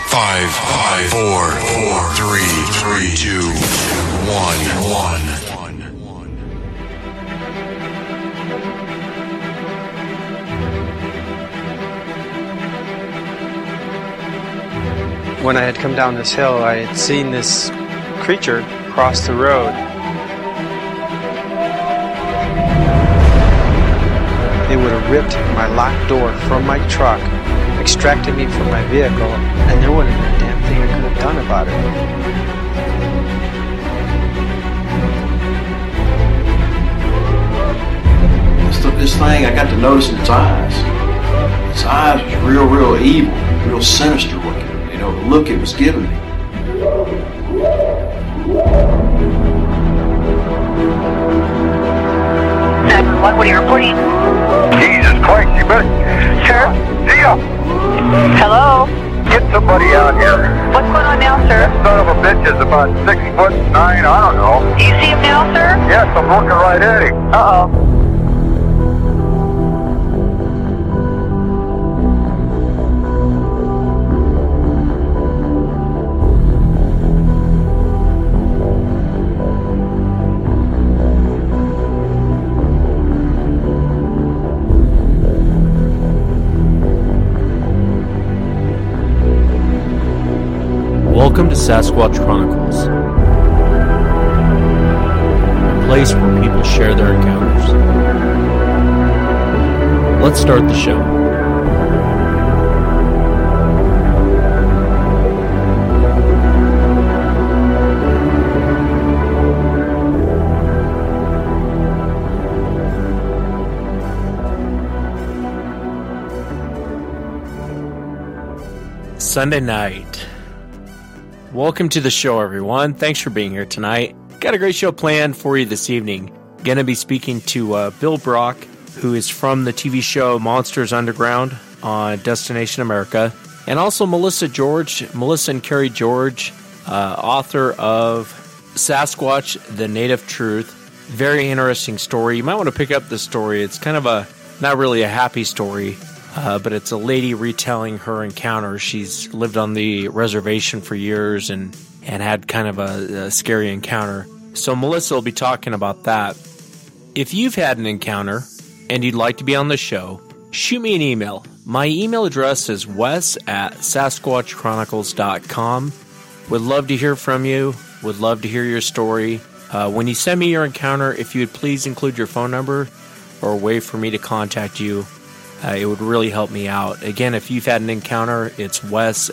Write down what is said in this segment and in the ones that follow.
5, 4, 3, 2, 1. When I had come down this hill, I had seen this creature cross the road. They would have ripped my locked door from my truck, extracted me from my vehicle, and there wouldn't have been a damn thing I could have done about it. This thing, I got to notice in its eyes. Its eyes was real evil, real sinister looking. You know, the look it was giving me. What are you reporting? Jesus Christ, you better... Sir? Zia! Hello? Get somebody out here. What's going on now, sir? That son of a bitch is about 6'9", I don't know. Do you see him now, sir? Yes, I'm looking right at him. Uh-oh. Welcome to Sasquatch Chronicles, a place where people share their encounters. Let's start the show. Sunday night. Welcome to the show, everyone. Thanks for being here tonight. Got a great show planned for you this evening. Going to be speaking to Bill Brock, who is from the TV show Monsters Underground on Destination America, and also Melissa and Carrie George, author of Sasquatch, The Native Truth. Very interesting story. You might want to pick up this story. It's kind of not really a happy story. But it's a lady retelling her encounter. She's lived on the reservation for years and had kind of a scary encounter. So Melissa will be talking about that. If you've had an encounter and you'd like to be on the show, shoot me an email. My email address is wes@sasquatchchronicles.com. Would love to hear from you. Would love to hear your story. When you send me your encounter, if you would please include your phone number or a way for me to contact you. It would really help me out. Again, if you've had an encounter, it's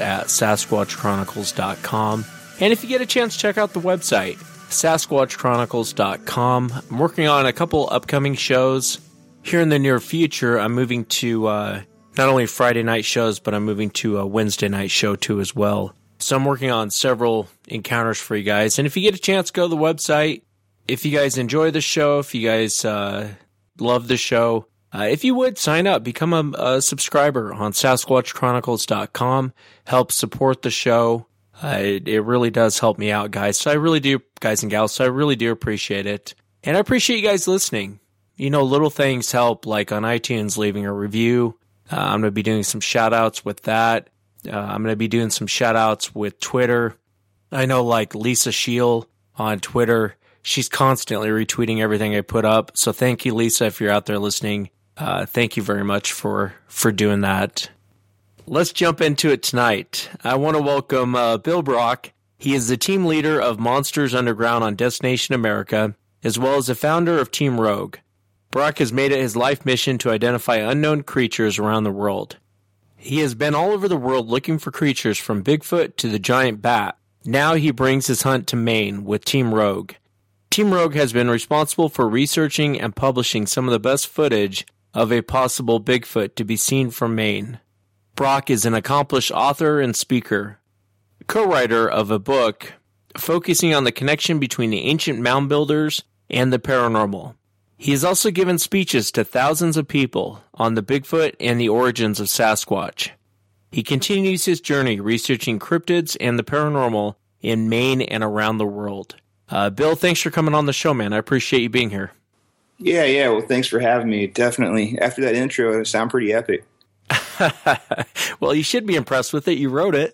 wes@sasquatchchronicles.com. And if you get a chance, check out the website, sasquatchchronicles.com. I'm working on a couple upcoming shows. Here in the near future, I'm moving to not only Friday night shows, but I'm moving to a Wednesday night show too as well. So I'm working on several encounters for you guys. And if you get a chance, go to the website. If you guys enjoy the show, if you guys love the show, if you would, sign up, become a subscriber on SasquatchChronicles.com. Help support the show. It really does help me out, guys. So I really do, guys and gals, so I really do appreciate it. And I appreciate you guys listening. You know, little things help, like on iTunes, leaving a review. I'm going to be doing some shout-outs with that. I'm going to be doing some shout-outs with Twitter. I know, like Lisa Shield on Twitter, she's constantly retweeting everything I put up. So thank you, Lisa, if you're out there listening. Thank you very much for doing that. Let's jump into it tonight. I want to welcome Bill Brock. He is the team leader of Monsters Underground on Destination America, as well as the founder of Team Rogue. Brock has made it his life mission to identify unknown creatures around the world. He has been all over the world looking for creatures from Bigfoot to the giant bat. Now he brings his hunt to Maine with Team Rogue. Team Rogue has been responsible for researching and publishing some of the best footage of a possible Bigfoot to be seen from Maine. Brock is an accomplished author and speaker, co-writer of a book focusing on the connection between the ancient mound builders and the paranormal. He has also given speeches to thousands of people on the Bigfoot and the origins of Sasquatch. He continues his journey researching cryptids and the paranormal in Maine and around the world. Bill, thanks for coming on the show, man. I appreciate you being here. Yeah. Well, thanks for having me. Definitely. After that intro, it sounded pretty epic. Well, you should be impressed with it. You wrote it.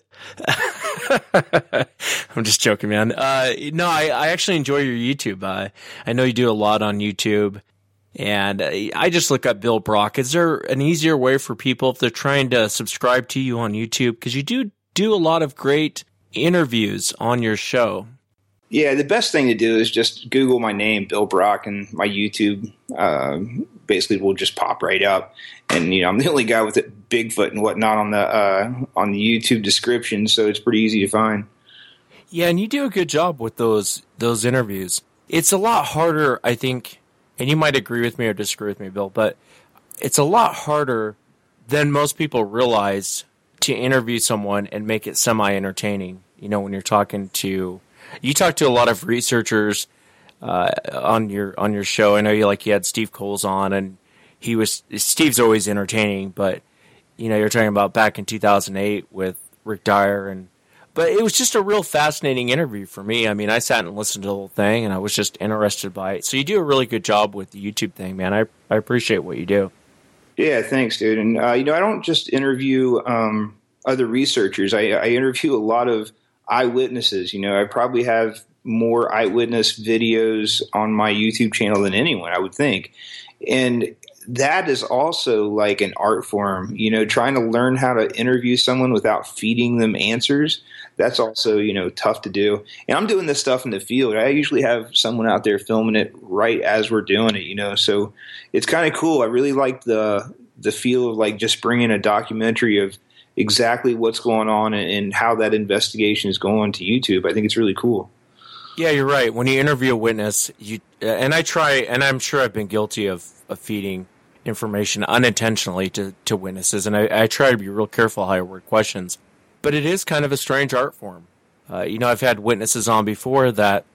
I'm just joking, man. No, I actually enjoy your YouTube. I know you do a lot on YouTube, and I just look up Bill Brock. Is there an easier way for people if they're trying to subscribe to you on YouTube? Because you do a lot of great interviews on your show. Yeah, the best thing to do is just Google my name, Bill Brock, and my YouTube basically will just pop right up. And I'm the only guy with it, Bigfoot and whatnot on the YouTube description, so it's pretty easy to find. Yeah, and you do a good job with those interviews. It's a lot harder, I think, and you might agree with me or disagree with me, Bill, but it's a lot harder than most people realize to interview someone and make it semi-entertaining. When you're talking to... You talk to a lot of researchers on your show. I know you had Steve Coles on, and Steve's always entertaining. But you're talking about back in 2008 with Rick Dyer, but it was just a real fascinating interview for me. I mean, I sat and listened to the whole thing, and I was just interested by it. So you do a really good job with the YouTube thing, man. I appreciate what you do. Yeah, thanks, dude. And I don't just interview other researchers. I interview a lot of eyewitnesses. I probably have more eyewitness videos on my YouTube channel than anyone, I would think. And that is also like an art form, trying to learn how to interview someone without feeding them answers. That's also, tough to do. And I'm doing this stuff in the field. I usually have someone out there filming it right as we're doing it, so it's kind of cool. I really like the feel of like just bringing a documentary of exactly what's going on and how that investigation is going to YouTube. I think it's really cool. Yeah, you're right. When you interview a witness, and I try, and I'm sure I've been guilty of feeding information unintentionally to witnesses, and I try to be real careful how I word questions. But it is kind of a strange art form. I've had witnesses on before that,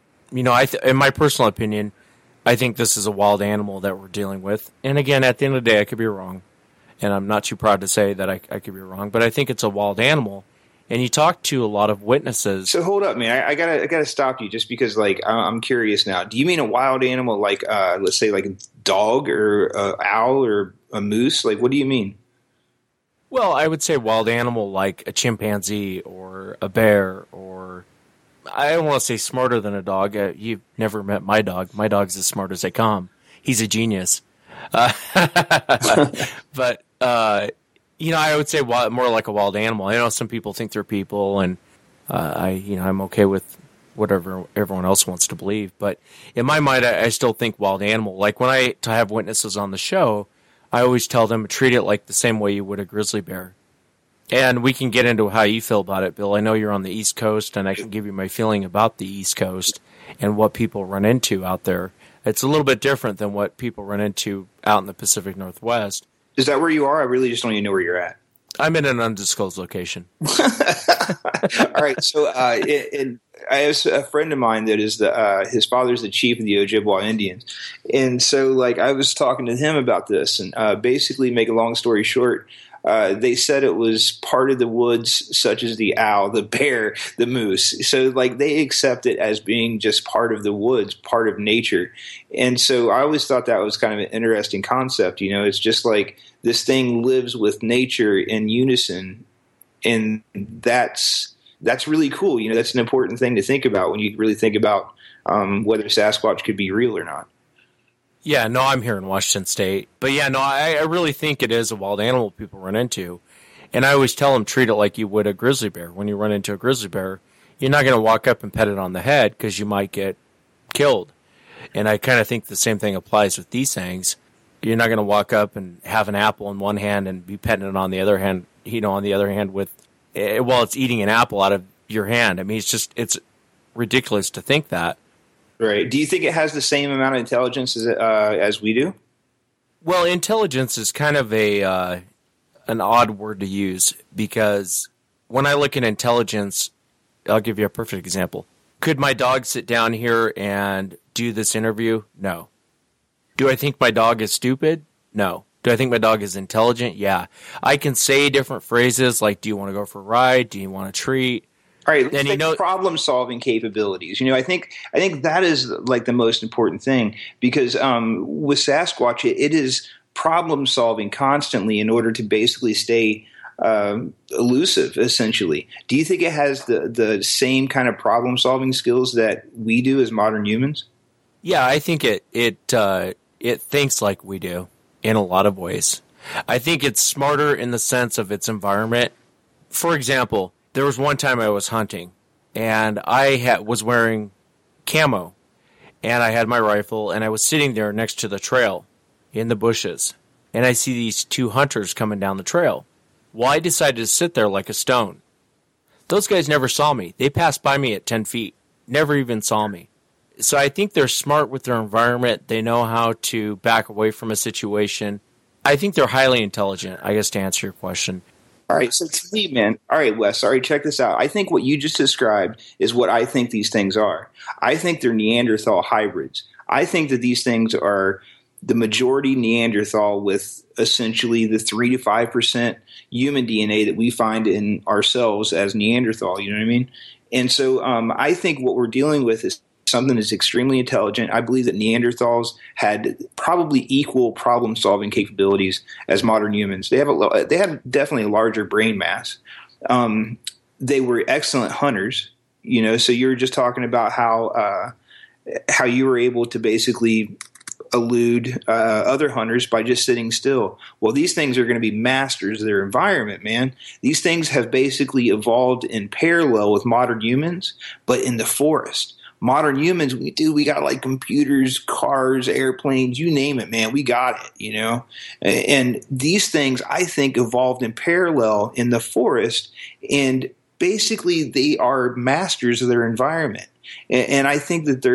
in my personal opinion, I think this is a wild animal that we're dealing with. And again, at the end of the day, I could be wrong. And I'm not too proud to say that I could be wrong, but I think it's a wild animal. And you talk to a lot of witnesses. So hold up, man. I gotta stop you just because, I'm curious now. Do you mean a wild animal like, let's say, like a dog or an owl or a moose? Like, what do you mean? Well, I would say wild animal like a chimpanzee or a bear, or I don't want to say smarter than a dog. You've never met my dog. My dog's as smart as they come. He's a genius. But I would say more like a wild animal. I know some people think they're people, and I'm okay with whatever everyone else wants to believe. But in my mind, I still think wild animal. Like when I have witnesses on the show, I always tell them treat it like the same way you would a grizzly bear. And we can get into how you feel about it, Bill. I know you're on the East Coast, and I can give you my feeling about the East Coast and what people run into out there. It's a little bit different than what people run into out in the Pacific Northwest. Is that where you are? I really just don't even know where you're at. I'm in an undisclosed location. All right. So I have a friend of mine that is his father's the chief of the Ojibwa Indians. And so I was talking to him about this, and basically, make a long story short, they said it was part of the woods, such as the owl, the bear, the moose. So they accept it as being just part of the woods, part of nature. And so I always thought that was kind of an interesting concept. It's just like this thing lives with nature in unison. And that's really cool. That's an important thing to think about when you really think about whether Sasquatch could be real or not. Yeah, no, I'm here in Washington State. But yeah, no, I really think it is a wild animal people run into. And I always tell them treat it like you would a grizzly bear. When you run into a grizzly bear, you're not going to walk up and pet it on the head because you might get killed. And I kind of think the same thing applies with these things. You're not going to walk up and have an apple in one hand and be petting it on the other hand, with while it's eating an apple out of your hand. I mean, it's ridiculous to think that. Right. Do you think it has the same amount of intelligence as we do? Well, intelligence is kind of an odd word to use because when I look at intelligence, I'll give you a perfect example. Could my dog sit down here and do this interview? No. Do I think my dog is stupid? No. Do I think my dog is intelligent? Yeah. I can say different phrases like, do you want to go for a ride? Do you want a treat? All right, let's take problem-solving capabilities. I think that is the most important thing because with Sasquatch, it is problem solving constantly in order to basically stay elusive, essentially. Do you think it has the same kind of problem solving skills that we do as modern humans? Yeah, I think it thinks like we do in a lot of ways. I think it's smarter in the sense of its environment. For example, there was one time I was hunting, and I was wearing camo, and I had my rifle, and I was sitting there next to the trail in the bushes, and I see these two hunters coming down the trail. Well, I decided to sit there like a stone. Those guys never saw me. They passed by me at 10 feet, never even saw me. So I think they're smart with their environment. They know how to back away from a situation. I think they're highly intelligent, I guess, to answer your question. All right, so to me, man, all right, Wes, sorry, check this out. I think what you just described is what I think these things are. I think they're Neanderthal hybrids. I think that these things are the majority Neanderthal with essentially the 3 to 5% human DNA that we find in ourselves as Neanderthal, you know what I mean? And so I think what we're dealing with is something that's extremely intelligent. I believe that Neanderthals had probably equal problem-solving capabilities as modern humans. They have definitely a larger brain mass. They were excellent hunters, you know. So you were just talking about how you were able to basically elude other hunters by just sitting still. Well, these things are going to be masters of their environment, man. These things have basically evolved in parallel with modern humans, but in the forest. Modern humans, we got like computers, cars, airplanes, you name it, man. We got it, you know? And these things, I think, evolved in parallel in the forest, and basically they are masters of their environment. And I think that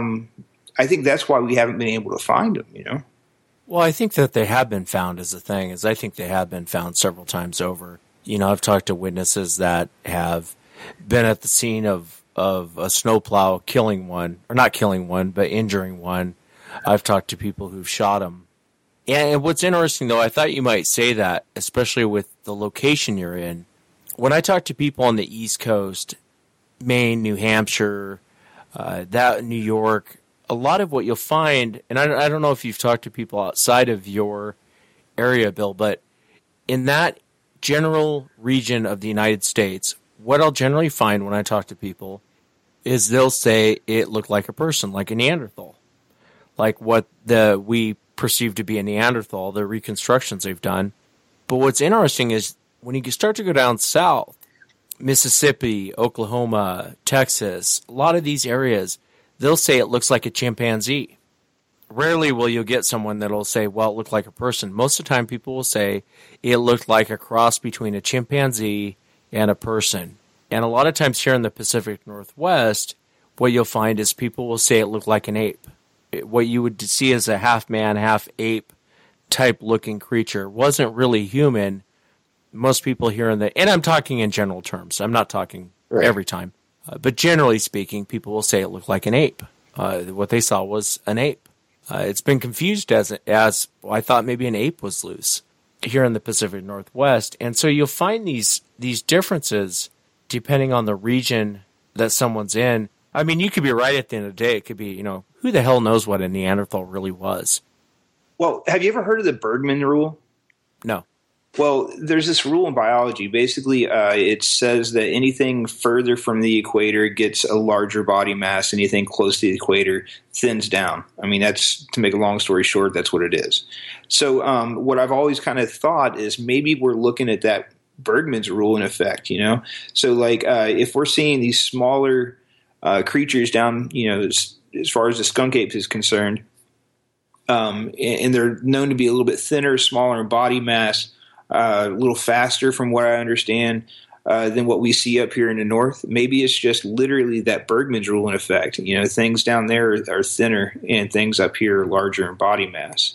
I think that's why we haven't been able to find them, you know? Well, I think that they have been found is the thing, is I think they have been found several times over. You know, I've talked to witnesses that have been at the scene of a snowplow killing one, or not killing one, but injuring one. I've talked to people who've shot them. And what's interesting, though, I thought you might say that, especially with the location you're in. When I talk to people on the East Coast, Maine, New Hampshire, New York, a lot of what you'll find, and I don't know if you've talked to people outside of your area, Bill, but in that general region of the United States, what I'll generally find when I talk to people is they'll say it looked like a person, like a Neanderthal, like what we perceive to be a Neanderthal, the reconstructions they've done. But what's interesting is when you start to go down south, Mississippi, Oklahoma, Texas, a lot of these areas, they'll say it looks like a chimpanzee. Rarely will you get someone that'll say, well, it looked like a person. Most of the time people will say it looked like a cross between a chimpanzee and a person. And a lot of times here in the Pacific Northwest, what you'll find is people will say it looked like an ape. What you would see as a half man, half ape type looking creature wasn't really human. Most people here and I'm talking in general terms. I'm not talking every time. But generally speaking, people will say it looked like an ape. What they saw was an ape. It's been confused as I thought maybe an ape was loose here in the Pacific Northwest. And so you'll find these differences depending on the region that someone's in. I mean, you could be right at the end of the day. It could be, you know, who the hell knows what a Neanderthal really was? Well, have you ever heard of the Bergman rule? No. Well, there's this rule in biology. Basically, it says that anything further from the equator gets a larger body mass. Anything close to the equator thins down. I mean, that's, to make a long story short, that's what it is. So what I've always kind of thought is maybe we're looking at that Bergman's rule in effect, you know? So, like, if we're seeing these smaller creatures down, you know, as far as the skunk ape is concerned, and they're known to be a little bit thinner, smaller in body mass, a little faster from what I understand than what we see up here in the north. Maybe it's just literally that Bergman's rule in effect. You know, things down there are thinner and things up here are larger in body mass.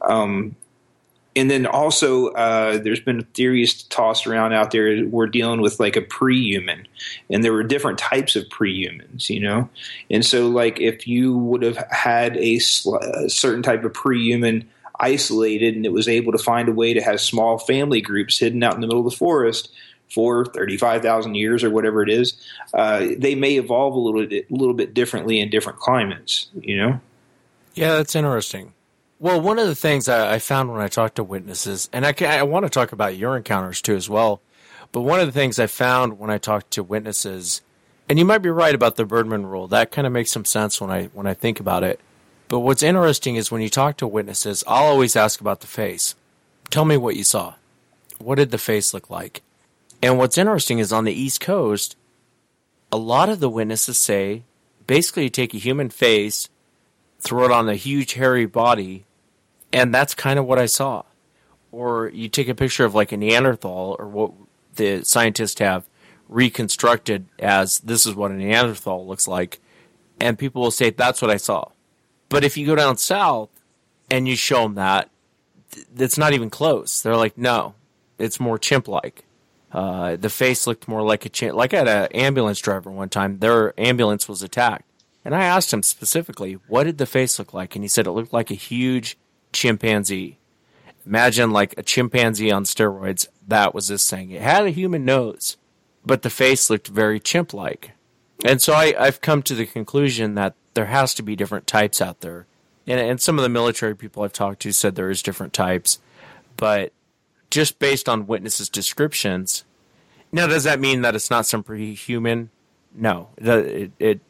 And then also there's been theories tossed around out there. We're dealing with like a pre-human, and there were different types of pre-humans, you know. And so like if you would have had a certain type of pre-human isolated and it was able to find a way to have small family groups hidden out in the middle of the forest for 35,000 years or whatever it is, they may evolve a little bit differently in different climates, you know? Yeah, that's interesting. Well, one of the things I found when I talked to witnesses, and I want to talk about your encounters too as well, but one of the things I found when I talked to witnesses, and you might be right about the Birdman rule, that kind of makes some sense when I think about it. But what's interesting is when you talk to witnesses, I'll always ask about the face. Tell me what you saw. What did the face look like? And what's interesting is on the East Coast, a lot of the witnesses say, basically you take a human face, throw it on a huge hairy body, and that's kind of what I saw. Or you take a picture of like a Neanderthal, or what the scientists have reconstructed as this is what a Neanderthal looks like, and people will say, that's what I saw. But if you go down south and you show them that, it's not even close. They're like, no, it's more chimp-like. The face looked more like a chimp. Like I had an ambulance driver one time, their ambulance was attacked. And I asked him specifically, what did the face look like? And he said it looked like a huge chimpanzee. Imagine like a chimpanzee on steroids. That was this thing. It had a human nose, but the face looked very chimp-like. And so I've come to the conclusion that there has to be different types out there. And some of the military people I've talked to said there is different types. But just based on witnesses' descriptions, now does that mean that it's not some pre-human? No. It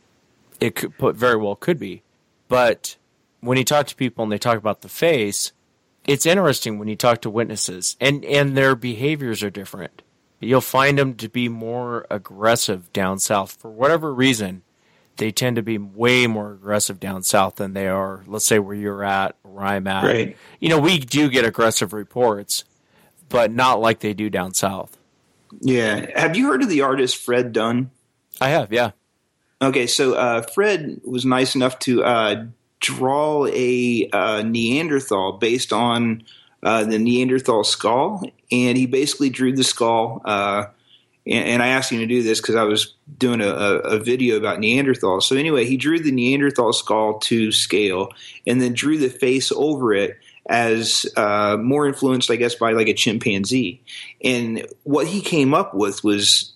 very well could be. But when you talk to people and they talk about the face, it's interesting when you talk to witnesses. And their behaviors are different. You'll find them to be more aggressive down south. For whatever reason, they tend to be way more aggressive down south than they are, let's say, where you're at, where I'm at. Right. We do get aggressive reports, but not like they do down south. Yeah. Have you heard of the artist Fred Dunn? I have, yeah. Okay, so Fred was nice enough to draw a Neanderthal based on the Neanderthal skull, and he basically drew the skull. And I asked him to do this because I was doing a video about Neanderthals. So anyway, he drew the Neanderthal skull to scale, and then drew the face over it as more influenced, I guess, by like a chimpanzee. And what he came up with was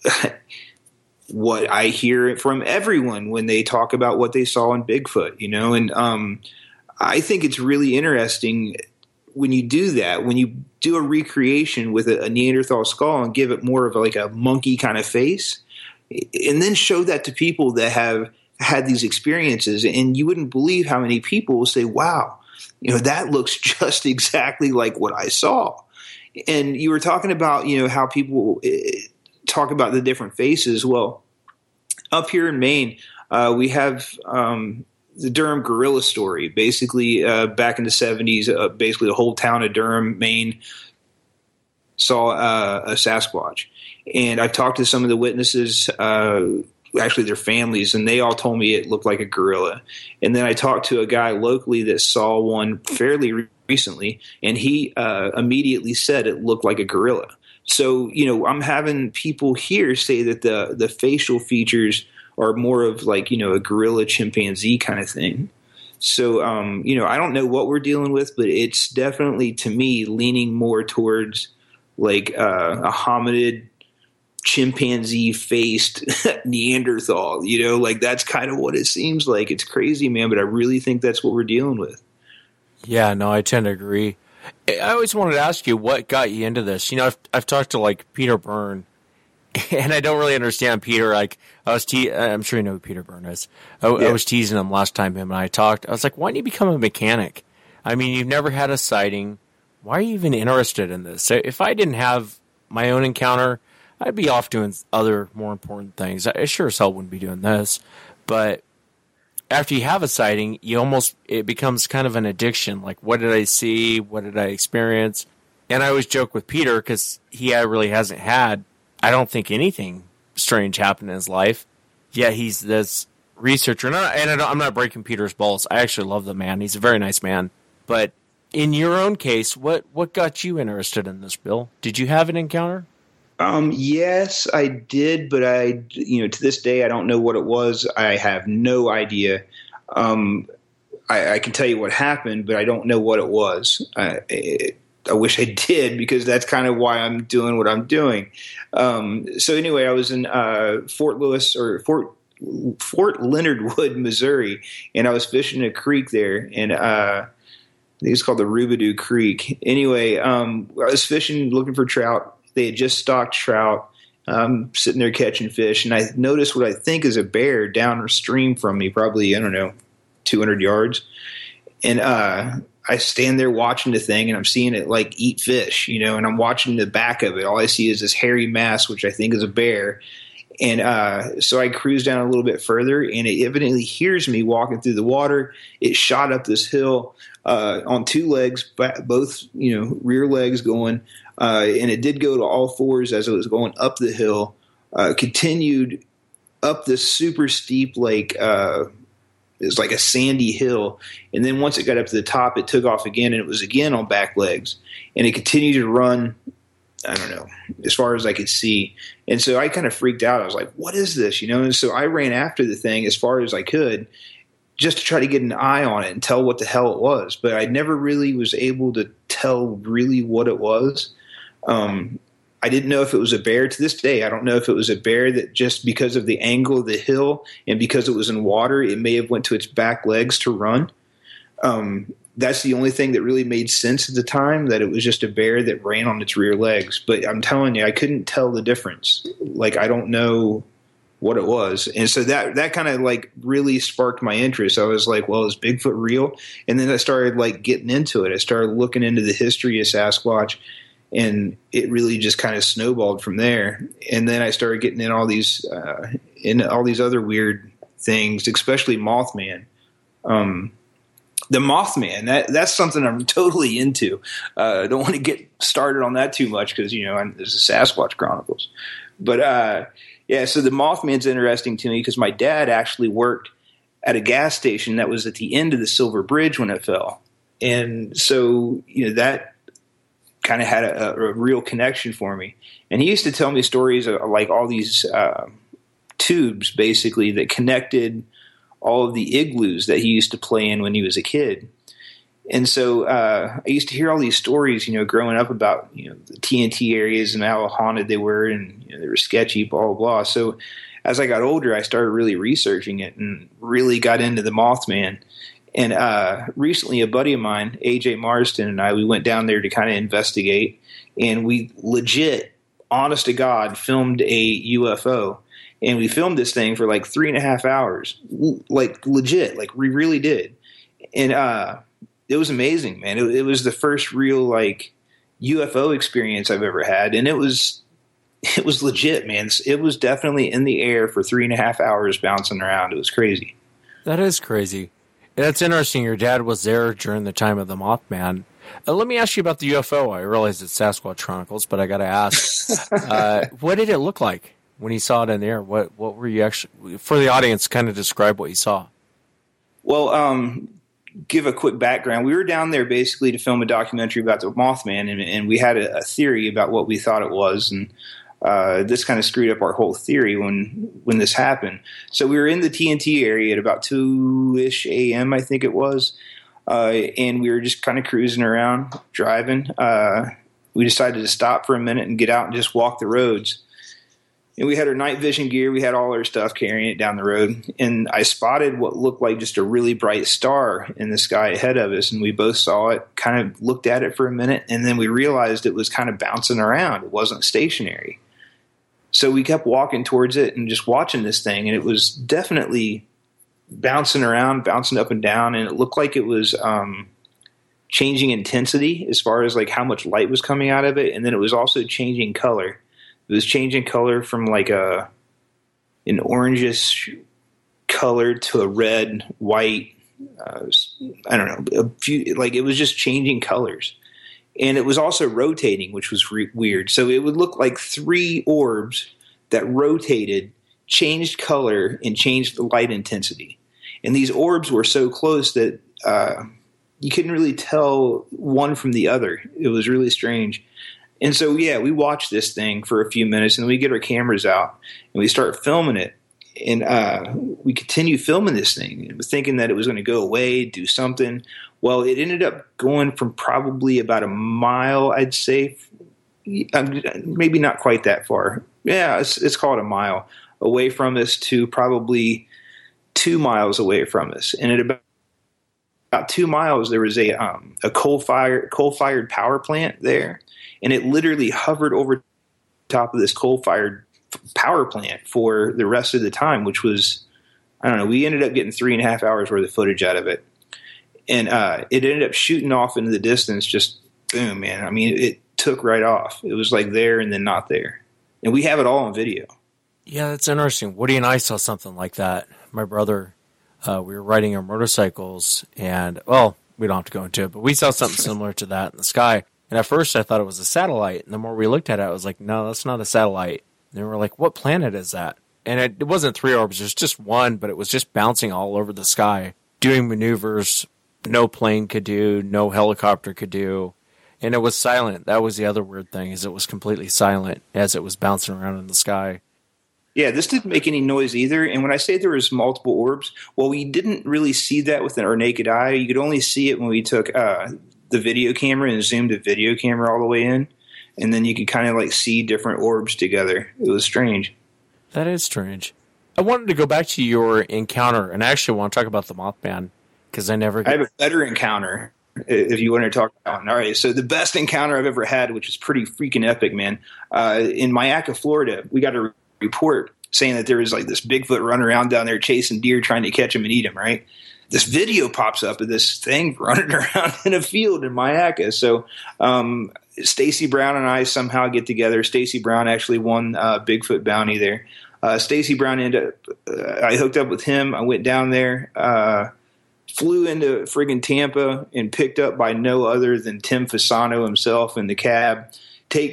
what I hear from everyone when they talk about what they saw in Bigfoot, and I think it's really interesting when you do that, when you do a recreation with a Neanderthal skull and give it more of like a monkey kind of face, and then show that to people that have had these experiences, and you wouldn't believe how many people will say, wow, that looks just exactly like what I saw. And you were talking about, how people talk about the different faces. Well, up here in Maine, we have the Durham gorilla story. Basically, back in the 70s, basically the whole town of Durham, Maine, saw a Sasquatch. And I talked to some of the witnesses, actually their families, and they all told me it looked like a gorilla. And then I talked to a guy locally that saw one fairly recently, and he immediately said it looked like a gorilla. So, I'm having people here say that the facial features are more of like, a gorilla chimpanzee kind of thing. So, I don't know what we're dealing with, but it's definitely, to me, leaning more towards like a hominid chimpanzee faced Neanderthal, like that's kind of what it seems like. It's crazy, man, but I really think that's what we're dealing with. Yeah, no, I tend to agree. I always wanted to ask you what got you into this. I've talked to like Peter Byrne, and I don't really understand Peter. Like I'm sure you know who Peter Byrne is. I was teasing him last time him and I talked. I was like, why don't you become a mechanic? I mean, you've never had a sighting. Why are you even interested in this? If I didn't have my own encounter, I'd be off doing other more important things. I sure as hell wouldn't be doing this. But after you have a sighting, it becomes kind of an addiction. Like, what did I see? What did I experience? And I always joke with Peter because he really hasn't had, I don't think, anything strange happen in his life. Yet he's this researcher. And I'm not breaking Peter's balls. I actually love the man. He's a very nice man. But in your own case, what got you interested in this, Bill? Did you have an encounter? Yes, I did, but to this day, I don't know what it was. I have no idea. I can tell you what happened, but I don't know what it was. I wish I did, because that's kind of why I'm doing what I'm doing. So anyway, I was in Fort Leonard Wood, Missouri, and I was fishing a creek there, and think it's called the Rubidoo Creek. Anyway, I was fishing, looking for trout. They had just stocked trout. Sitting there catching fish, and I noticed what I think is a bear downstream from me, probably, I don't know, 200 yards. And I stand there watching the thing, and I'm seeing it like eat fish, you know, and I'm watching the back of it. All I see is this hairy mass, which I think is a bear. And so I cruise down a little bit further, and it evidently hears me walking through the water. It shot up this hill on two legs, both, you know, rear legs going. And it did go to all fours as it was going up the hill, continued up this super steep, like, it was like a sandy hill. And then once it got up to the top, it took off again, and it was again on back legs. And it continued to run, I don't know, as far as I could see. And so I kind of freaked out. I was like, what is this? You know? And so I ran after the thing as far as I could, just to try to get an eye on it and tell what the hell it was. But I never really was able to tell really what it was. I didn't know if it was a bear. To this day, I don't know if it was a bear that just because of the angle of the hill and because it was in water, it may have went to its back legs to run. That's the only thing that really made sense at the time, that it was just a bear that ran on its rear legs. But I'm telling you, I couldn't tell the difference. Like, I don't know what it was. And so that kind of like really sparked my interest. I was like, well, is Bigfoot real? And then I started like getting into it. I started looking into the history of Sasquatch. And it really just kind of snowballed from there. And then I started getting in all these other weird things, especially Mothman. The Mothman, that's something I'm totally into. I don't want to get started on that too much because, you know, there's the Sasquatch Chronicles. But yeah, so the Mothman's interesting to me because my dad actually worked at a gas station that was at the end of the Silver Bridge when it fell. And so, you know, that kind of had a real connection for me. And he used to tell me stories of like all these tubes basically that connected all of the igloos that he used to play in when he was a kid. And so I used to hear all these stories, you know, growing up about, you know, the TNT areas and how haunted they were, and, you know, they were sketchy, blah, blah, blah. So as I got older, I started really researching it and really got into the Mothman. And recently, a buddy of mine, AJ Marston, and I, we went down there to kind of investigate, and we legit, honest to God, filmed a UFO. And we filmed this thing for like 3.5 hours, like legit, like we really did. And it was amazing, man. It was the first real like UFO experience I've ever had, and it was legit, man. It was definitely in the air for 3.5 hours, bouncing around. It was crazy. That is crazy. That's interesting. Your dad was there during the time of the Mothman. Let me ask you about the UFO. I realize it's Sasquatch Chronicles, but I got to ask, what did it look like when you saw it in the air? What were you actually, for the audience, kind of describe what you saw? Well, give a quick background. We were down there basically to film a documentary about the Mothman, and we had a theory about what we thought it was, and this kind of screwed up our whole theory when this happened. So we were in the TNT area at about 2-ish a.m., I think it was, and we were just kind of cruising around, driving. We decided to stop for a minute and get out and just walk the roads. And we had our night vision gear. We had all our stuff, carrying it down the road. And I spotted what looked like just a really bright star in the sky ahead of us. And we both saw it, kind of looked at it for a minute, and then we realized it was kind of bouncing around. It wasn't stationary. So we kept walking towards it and just watching this thing. And it was definitely bouncing around, bouncing up and down. And it looked like it was changing intensity as far as like how much light was coming out of it. And then it was also changing color. It was changing color from like an orangish color to a red, white. I don't know. It was just changing colors, and it was also rotating, which was weird. So it would look like 3 orbs that rotated, changed color, and changed the light intensity. And these orbs were so close that you couldn't really tell one from the other. It was really strange. And so, yeah, we watched this thing for a few minutes, and then we get our cameras out, and we start filming it. And we continue filming this thing, and thinking that it was going to go away, do something. Well, it ended up going from probably about a mile, I'd say, maybe not quite that far. Yeah, it's called a mile away from us to probably 2 miles away from us. And at about about 2 miles, there was a coal-fired power plant there, and it literally hovered over top of this coal-fired power plant for the rest of the time, which was, I don't know, we ended up getting 3.5 hours worth of footage out of it. And it ended up shooting off into the distance, just boom, man. I mean, it took right off. It was like there and then not there. And we have it all on video. Yeah, that's interesting. Woody and I saw something like that. My brother, we were riding our motorcycles, and, well, we don't have to go into it, but we saw something similar to that in the sky. And at first I thought it was a satellite. And the more we looked at it, I was like, no, that's not a satellite. And then we're like, what planet is that? And it wasn't 3 orbs. It was just one, but it was just bouncing all over the sky, doing maneuvers no plane could do, no helicopter could do. And it was silent. That was the other weird thing, is it was completely silent as it was bouncing around in the sky. Yeah, this didn't make any noise either. And when I say there was multiple orbs, well, we didn't really see that with our naked eye. You could only see it when we took the video camera and zoomed the video camera all the way in. And then you could kind of like see different orbs together. It was strange. That is strange. I wanted to go back to your encounter, and I actually want to talk about the Mothman, because I have a better encounter, if you want to talk about one. All right, so the best encounter I've ever had, which is pretty freaking epic, man. In Mayaca, Florida, we got a report saying that there was like this Bigfoot running around down there chasing deer, trying to catch them and eat them, right? This video pops up of this thing running around in a field in Mayaca. So Stacy Brown and I somehow get together. Stacy Brown actually won Bigfoot bounty there. Stacy Brown I hooked up with him. I went down there, flew into friggin' Tampa, and picked up by no other than Tim Fasano himself in the cab. Take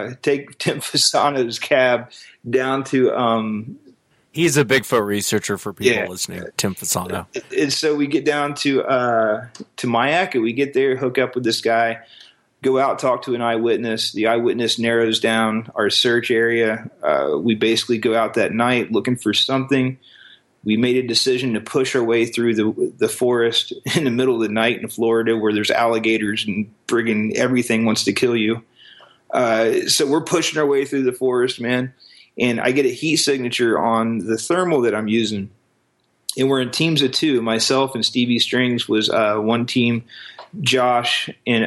Tim Fasano's cab down to he's a Bigfoot researcher for people listening, Tim Fasano. And so we get down to Mayaca. We get there, hook up with this guy, go out, talk to an eyewitness. The eyewitness narrows down our search area. We basically go out that night looking for something. We made a decision to push our way through the forest in the middle of the night in Florida, where there's alligators and friggin' everything wants to kill you. So we're pushing our way through the forest, man. And I get a heat signature on the thermal that I'm using. And we're in teams of 2. Myself and Stevie Strings was one team. Josh and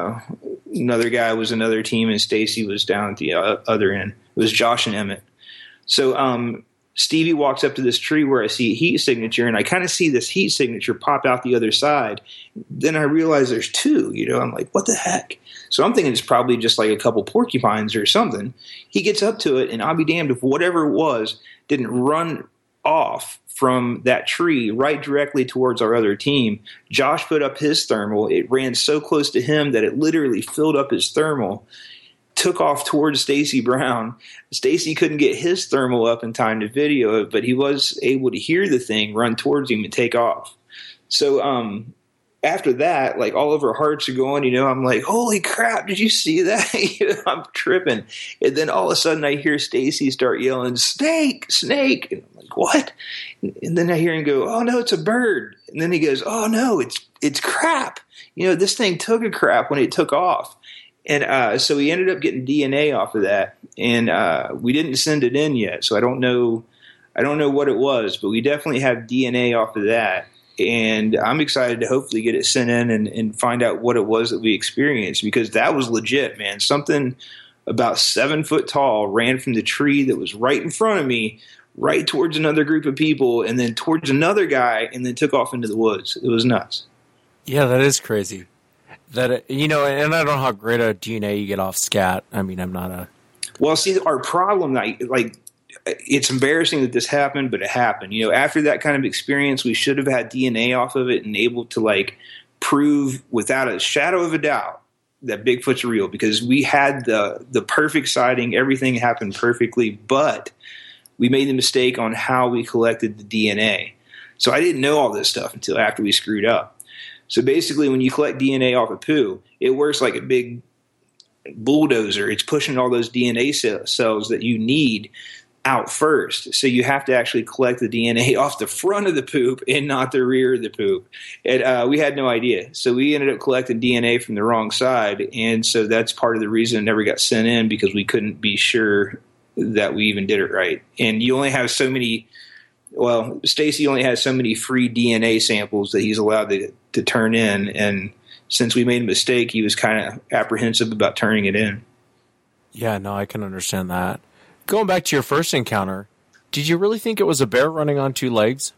another guy was another team. And Stacy was down at the other end. It was Josh and Emmett. So Stevie walks up to this tree where I see a heat signature. And I kind of see this heat signature pop out the other side. Then I realize there's 2. I'm like, what the heck? So I'm thinking it's probably just like a couple porcupines or something. He gets up to it, and I'll be damned if whatever it was didn't run off from that tree right directly towards our other team. Josh put up his thermal. It ran so close to him that it literally filled up his thermal, took off towards Stacy Brown. Stacy couldn't get his thermal up in time to video it, but he was able to hear the thing run towards him and take off. So after that, like all of our hearts are going, I'm like, holy crap, did you see that? I'm tripping. And then all of a sudden I hear Stacy start yelling, snake, snake. And I'm like, what? And then I hear him go, oh no, it's a bird. And then he goes, oh no, it's crap. This thing took a crap when it took off. And so we ended up getting DNA off of that. And we didn't send it in yet. So I don't know what it was, but we definitely have DNA off of that. And I'm excited to hopefully get it sent in and find out what it was that we experienced, because that was legit, man. Something about 7 foot tall ran from the tree that was right in front of me, right towards another group of people, and then towards another guy, and then took off into the woods. It was nuts. Yeah, that is crazy. And I don't know how great a DNA you get off scat. I mean, I'm not a... Well, see, our problem, it's embarrassing that this happened, but it happened. After that kind of experience, we should have had DNA off of it and able to prove without a shadow of a doubt that Bigfoot's real, because we had the perfect sighting. Everything happened perfectly, but we made the mistake on how we collected the DNA. So I didn't know all this stuff until after we screwed up. So basically, when you collect DNA off of poo, it works like a big bulldozer. It's pushing all those DNA cells that you need out first. So you have to actually collect the DNA off the front of the poop and not the rear of the poop. And we had no idea. So we ended up collecting DNA from the wrong side. And so that's part of the reason it never got sent in, because we couldn't be sure that we even did it right. And you only have so many, Stacy only has so many free DNA samples that he's allowed to turn in, and since we made a mistake, he was kind of apprehensive about turning it in. Yeah, no, I can understand that. Going back to your first encounter, did you really think it was a bear running on two legs?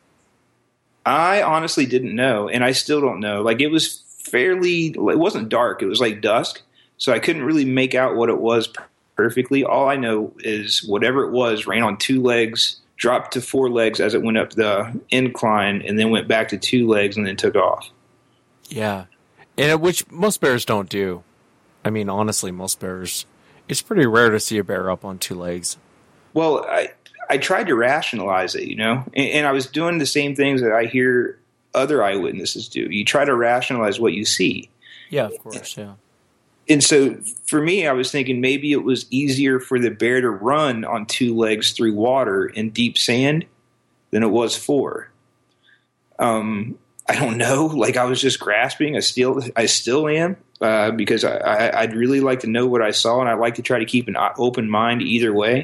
I honestly didn't know, and I still don't know. Like, it was it wasn't dark. It was like dusk, so I couldn't really make out what it was perfectly. All I know is whatever it was ran on two legs, dropped to four legs as it went up the incline, and then went back to two legs and then took off. Yeah, and which most bears don't do. I mean, honestly, most bears, it's pretty rare to see a bear up on two legs. Well, I tried to rationalize it, and I was doing the same things that I hear other eyewitnesses do. You try to rationalize what you see. Yeah, of course, yeah. And so for me, I was thinking maybe it was easier for the bear to run on two legs through water in deep sand than it was four. I don't know. Like, I was just grasping. I still am, because I'd really like to know what I saw, and I'd like to try to keep an open mind either way.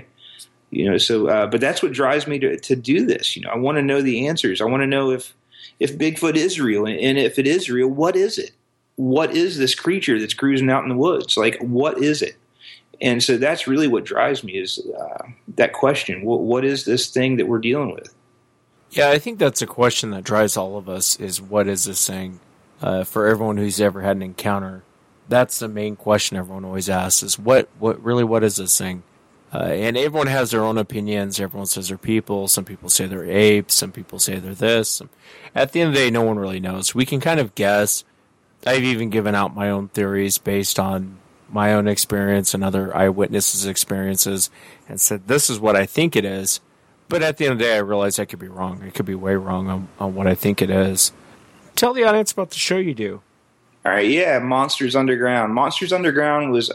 But that's what drives me to do this. I want to know the answers. I want to know if Bigfoot is real, and if it is real, what is it? What is this creature that's cruising out in the woods? Like, what is it? And so that's really what drives me, is that question. What is this thing that we're dealing with? Yeah, I think that's a question that drives all of us, is what is this thing? For everyone who's ever had an encounter, that's the main question everyone always asks, is what is this thing? And everyone has their own opinions. Everyone says they're people. Some people say they're apes. Some people say they're this. At the end of the day, no one really knows. We can kind of guess. I've even given out my own theories based on my own experience and other eyewitnesses' experiences, and said, this is what I think it is. But at the end of the day, I realize I could be wrong. I could be way wrong on what I think it is. Tell the audience about the show you do. All right, yeah, Monsters Underground. Monsters Underground was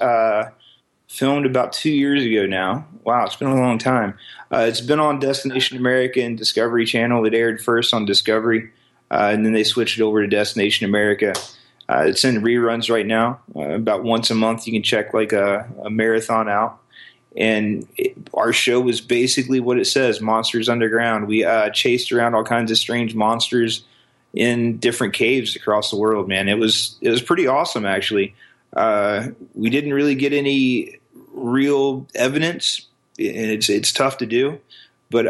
filmed about 2 years ago now. Wow, it's been a long time. It's been on Destination America and Discovery Channel. It aired first on Discovery, and then they switched it over to Destination America. It's in reruns right now. About once a month, you can check like a marathon out. And our show was basically what it says, Monsters Underground. We chased around all kinds of strange monsters in different caves across the world, man. It was pretty awesome, actually. We didn't really get any real evidence. It's tough to do. But,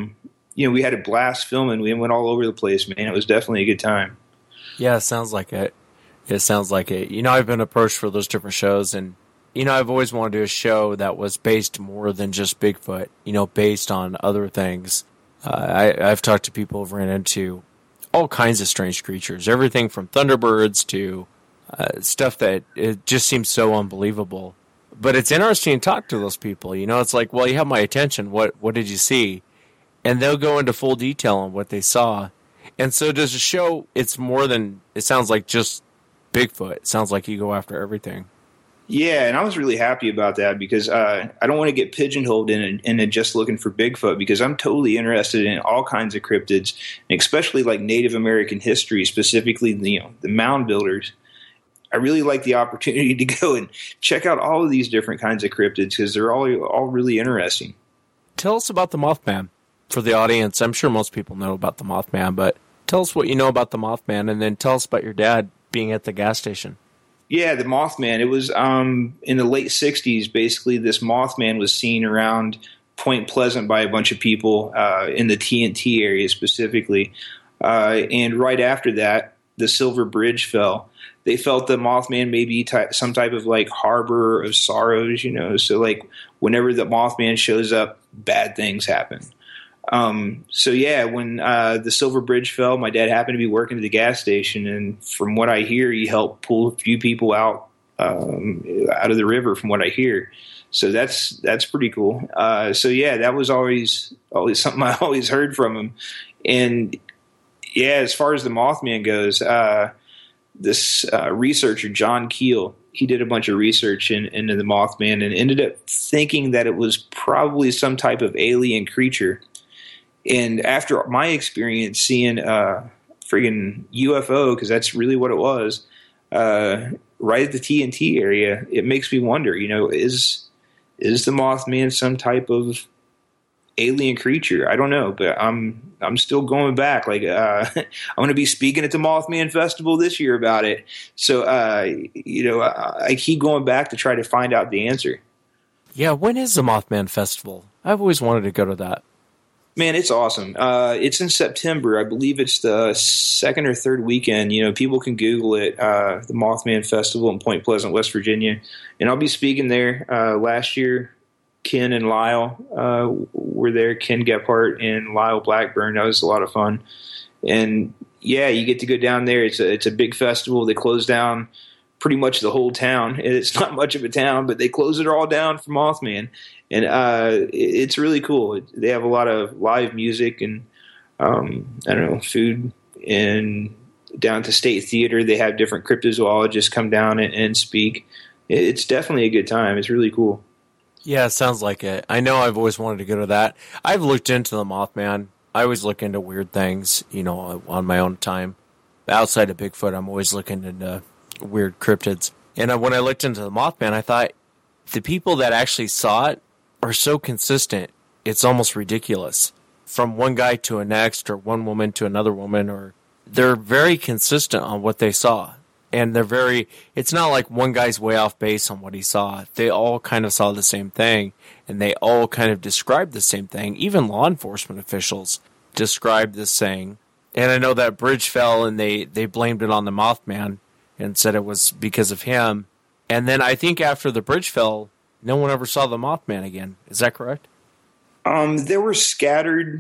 we had a blast filming. We went all over the place, man. It was definitely a good time. Yeah, it sounds like it. It sounds like it. I've been approached for those different shows, and I've always wanted to do a show that was based more than just Bigfoot, based on other things. I've talked to people who've ran into all kinds of strange creatures, everything from thunderbirds to stuff that it just seems so unbelievable. But it's interesting to talk to those people. It's like, well, you have my attention. What did you see? And they'll go into full detail on what they saw. And so does the show, it's more than, it sounds like just Bigfoot. It sounds like you go after everything. Yeah, and I was really happy about that, because I don't want to get pigeonholed in just looking for Bigfoot, because I'm totally interested in all kinds of cryptids, and especially like Native American history, specifically the mound builders. I really like the opportunity to go and check out all of these different kinds of cryptids, because they're all really interesting. Tell us about the Mothman for the audience. I'm sure most people know about the Mothman, but tell us what you know about the Mothman, and then tell us about your dad being at the gas station. Yeah, the Mothman. It was in the late 60s, basically, this Mothman was seen around Point Pleasant by a bunch of people in the TNT area specifically. And right after that, the Silver Bridge fell. They felt the Mothman may be some type of like harbor of sorrows, So like whenever the Mothman shows up, bad things happen. So yeah, when the Silver Bridge fell, my dad happened to be working at the gas station, and from what I hear, he helped pull a few people out of the river, from what I hear. So that's pretty cool. So yeah, that was always something I always heard from him. And yeah, as far as the Mothman goes, this researcher, John Keel, he did a bunch of research into the Mothman and ended up thinking that it was probably some type of alien creature. And after my experience seeing a friggin' UFO, because that's really what it was, right at the TNT area, it makes me wonder, is the Mothman some type of alien creature. I don't know, but I'm still going back. Like I'm going to be speaking at the Mothman Festival this year about it. So I keep going back to try to find out the answer. Yeah, when is the Mothman Festival? I've always wanted to go to that. Man, it's awesome. It's in September. I believe it's the second or third weekend. People can Google it, the Mothman Festival in Point Pleasant, West Virginia. And I'll be speaking there. Last year, Ken and Lyle were there, Ken Gephardt and Lyle Blackburn. That was a lot of fun. And, yeah, you get to go down there. It's a big festival. They close down pretty much the whole town. It's not much of a town, but they close it all down for Mothman. And it's really cool. They have a lot of live music and, food. And down to State Theater, they have different cryptozoologists come down and speak. It's definitely a good time. It's really cool. Yeah, it sounds like it. I know I've always wanted to go to that. I've looked into the Mothman. I always look into weird things, on my own time. Outside of Bigfoot, I'm always looking into weird cryptids. And when I looked into the Mothman, I thought the people that actually saw it are so consistent, it's almost ridiculous. From one guy to a next, or one woman to another woman, or they're very consistent on what they saw. And it's not like one guy's way off base on what he saw. They all kind of saw the same thing, and they all kind of described the same thing. Even law enforcement officials described this thing. And I know that bridge fell, and they blamed it on the Mothman and said it was because of him. And then I think after the bridge fell, no one ever saw the Mothman again. Is that correct? There were scattered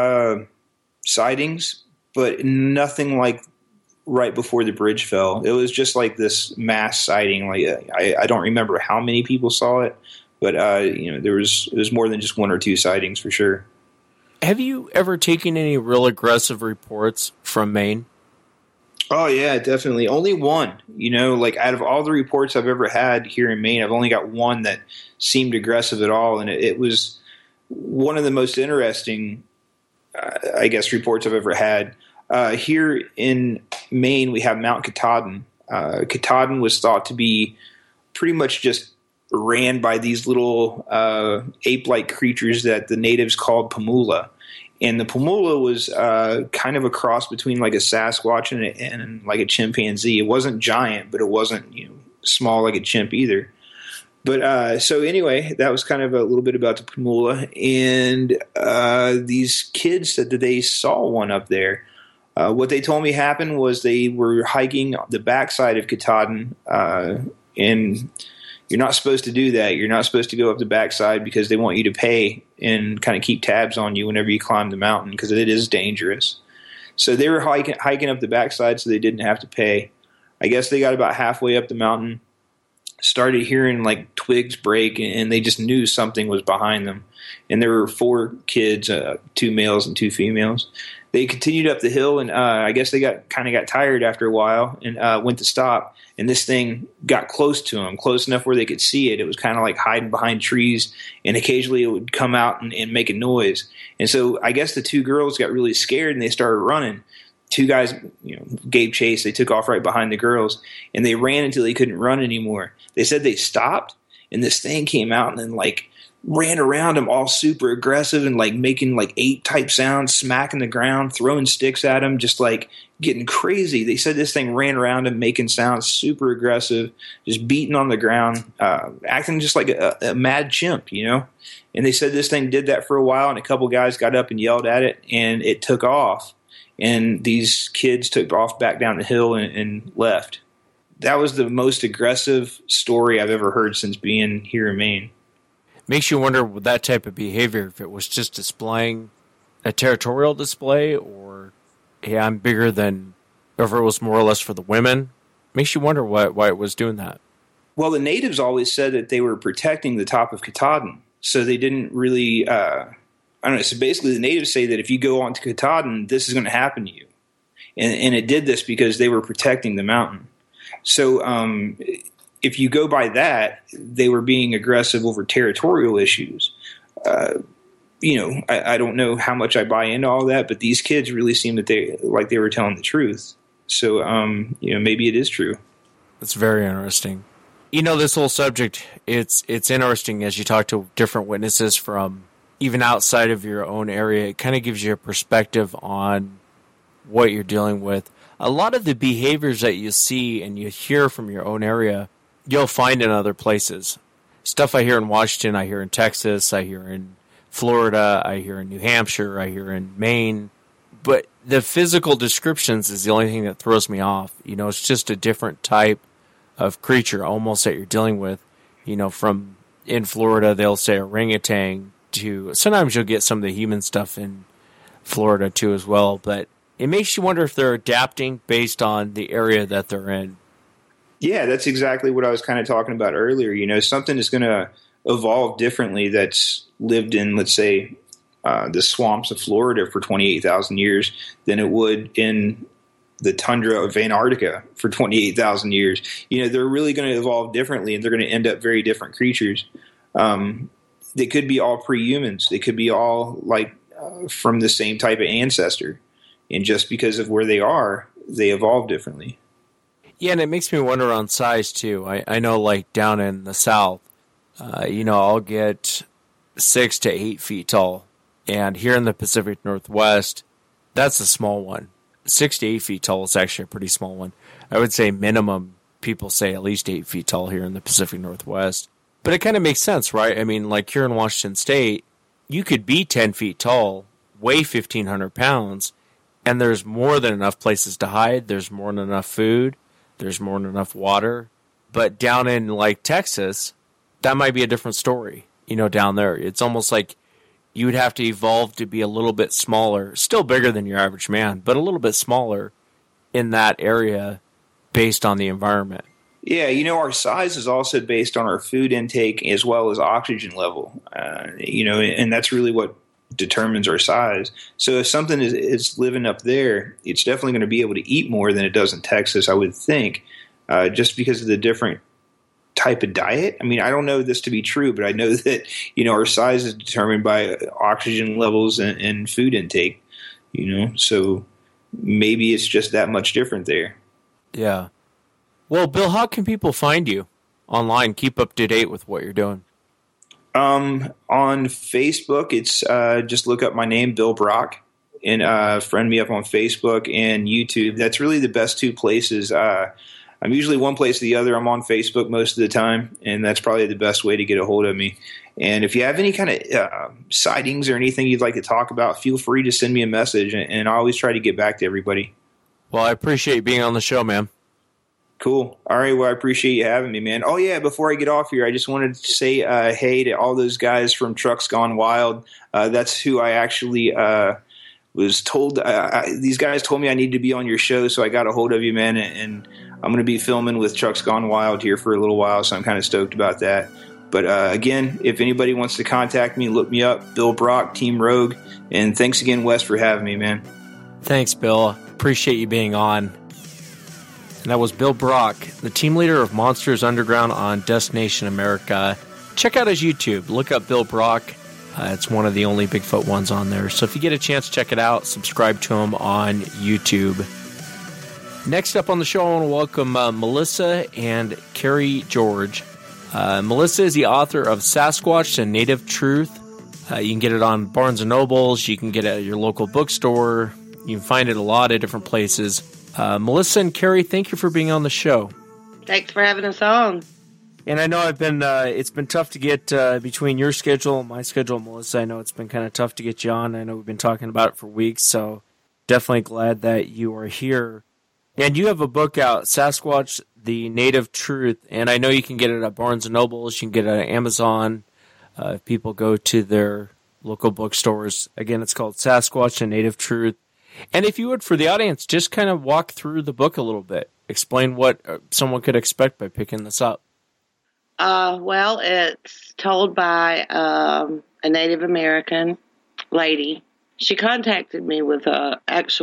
sightings, but nothing like right before the bridge fell. It was just like this mass sighting. Like I don't remember how many people saw it, but it was more than just one or two sightings for sure. Have you ever taken any real aggressive reports from Maine? Oh, yeah, definitely. Only one. Out of all the reports I've ever had here in Maine, I've only got one that seemed aggressive at all. And it was one of the most interesting, reports I've ever had. Here in Maine, we have Mount Katahdin. Katahdin was thought to be pretty much just ran by these little ape-like creatures that the natives called Pamula. And the Pamula was kind of a cross between like a Sasquatch and like a chimpanzee. It wasn't giant, but it wasn't small like a chimp either. But so anyway, that was kind of a little bit about the Pamula. And these kids said that they saw one up there. What they told me happened was they were hiking the backside of Katahdin, and you're not supposed to do that. You're not supposed to go up the backside because they want you to pay and kind of keep tabs on you whenever you climb the mountain because it is dangerous. So they were hiking up the backside so they didn't have to pay. I guess they got about halfway up the mountain, started hearing like twigs break, and they just knew something was behind them. And there were 4 kids, 2 males and 2 females. They continued up the hill, and I guess they got tired after a while and went to stop. And this thing got close to them, close enough where they could see it. It was kind of like hiding behind trees, and occasionally it would come out and make a noise. And so I guess the 2 girls got really scared, and they started running. 2 guys, gave chase. They took off right behind the girls, and they ran until they couldn't run anymore. They said they stopped, and this thing came out and then like ran around them all super aggressive and like making like ape-type sounds, smacking the ground, throwing sticks at them, just like getting crazy. They said this thing ran around them making sounds super aggressive, just beating on the ground, acting just like a mad chimp, And they said this thing did that for a while, and a couple guys got up and yelled at it, and it took off. And these kids took off back down the hill and left. That was the most aggressive story I've ever heard since being here in Maine. Makes you wonder with that type of behavior if it was just displaying a territorial display or, hey, I'm bigger than, or if it was more or less for the women. Makes you wonder why it was doing that. Well, the natives always said that they were protecting the top of Katahdin. So they didn't really, I don't know. So basically the natives say that if you go onto Katahdin, this is going to happen to you. And it did this because they were protecting the mountain. So if you go by that, they were being aggressive over territorial issues. I don't know how much I buy into all that, but these kids really seemed that they were telling the truth. So, maybe it is true. That's very interesting. This whole subject, it's interesting as you talk to different witnesses from even outside of your own area, it kind of gives you a perspective on what you're dealing with. A lot of the behaviors that you see and you hear from your own area, you'll find in other places. Stuff I hear in Washington, I hear in Texas, I hear in Florida, I hear in New Hampshire, I hear in Maine. But the physical descriptions is the only thing that throws me off. It's just a different type of creature almost that you're dealing with. From in Florida, they'll say orangutan to, sometimes you'll get some of the human stuff in Florida too as well. But it makes you wonder if they're adapting based on the area that they're in. Yeah, that's exactly what I was kind of talking about earlier. Something is going to evolve differently that's lived in, let's say, the swamps of Florida for 28,000 years than it would in the tundra of Antarctica for 28,000 years. They're really going to evolve differently, and they're going to end up very different creatures. They could be all pre-humans. They could be all from the same type of ancestor. And just because of where they are, they evolve differently. Yeah, and it makes me wonder on size, too. I know, down in the South, I'll get 6 to 8 feet tall. And here in the Pacific Northwest, that's a small one. 6 to 8 feet tall is actually a pretty small one. I would say minimum, people say at least 8 feet tall here in the Pacific Northwest. But it kind of makes sense, right? I mean, here in Washington State, you could be 10 feet tall, weigh 1,500 pounds, and there's more than enough places to hide. There's more than enough food. There's more than enough water. But down in, Texas, that might be a different story, down there. It's almost like you would have to evolve to be a little bit smaller, still bigger than your average man, but a little bit smaller in that area based on the environment. Yeah, our size is also based on our food intake as well as oxygen level, and that's really what determines our size. So if something is living up there, it's definitely going to be able to eat more than it does in Texas, I would think, just because of the different type of diet. I mean, I don't know this to be true, but I know that, our size is determined by oxygen levels and food intake, so maybe it's just that much different there. Yeah. Well, Bill, how can people find you online? Keep up to date with what you're doing. On Facebook, it's just look up my name, Bill Brock, and friend me up on Facebook and YouTube. That's really the best two places. I'm usually one place or the other. I'm on Facebook most of the time, and that's probably the best way to get a hold of me. And if you have any kind of sightings or anything you'd like to talk about, feel free to send me a message, and I always try to get back to everybody. Well, I appreciate you being on the show, man. Cool. All right. Well, I appreciate you having me, man. Oh, yeah. Before I get off here, I just wanted to say hey to all those guys from Trucks Gone Wild. That's who I actually was told. These guys told me I needed to be on your show, so I got a hold of you, man. And I'm going to be filming with Trucks Gone Wild here for a little while, so I'm kind of stoked about that. But again, if anybody wants to contact me, look me up, Bill Brock, Team Rogue. And thanks again, Wes, for having me, man. Thanks, Bill. Appreciate you being on. And that was Bill Brock, the team leader of Monsters Underground on Destination America. Check out his YouTube. Look up Bill Brock. It's one of the only Bigfoot ones on there. So if you get a chance, check it out. Subscribe to him on YouTube. Next up on the show, I want to welcome Melissa and Carrie George. Melissa is the author of Sasquatch and Native Truth. You can get it on Barnes & Nobles. You can get it at your local bookstore. You can find it a lot of different places. Melissa and Carrie, thank you for being on the show. Thanks for having us on. And I know it's been tough to get between your schedule and my schedule, Melissa. I know it's been kind of tough to get you on. I know we've been talking about it for weeks, so definitely glad that you are here. And you have a book out, Sasquatch, The Native Truth, and I know you can get it at Barnes & Nobles. You can get it at Amazon. If people go to their local bookstores. Again, it's called Sasquatch and Native Truth. And if you would, for the audience, just kind of walk through the book a little bit. Explain what someone could expect by picking this up. Well, it's told by a Native American lady. She contacted me with her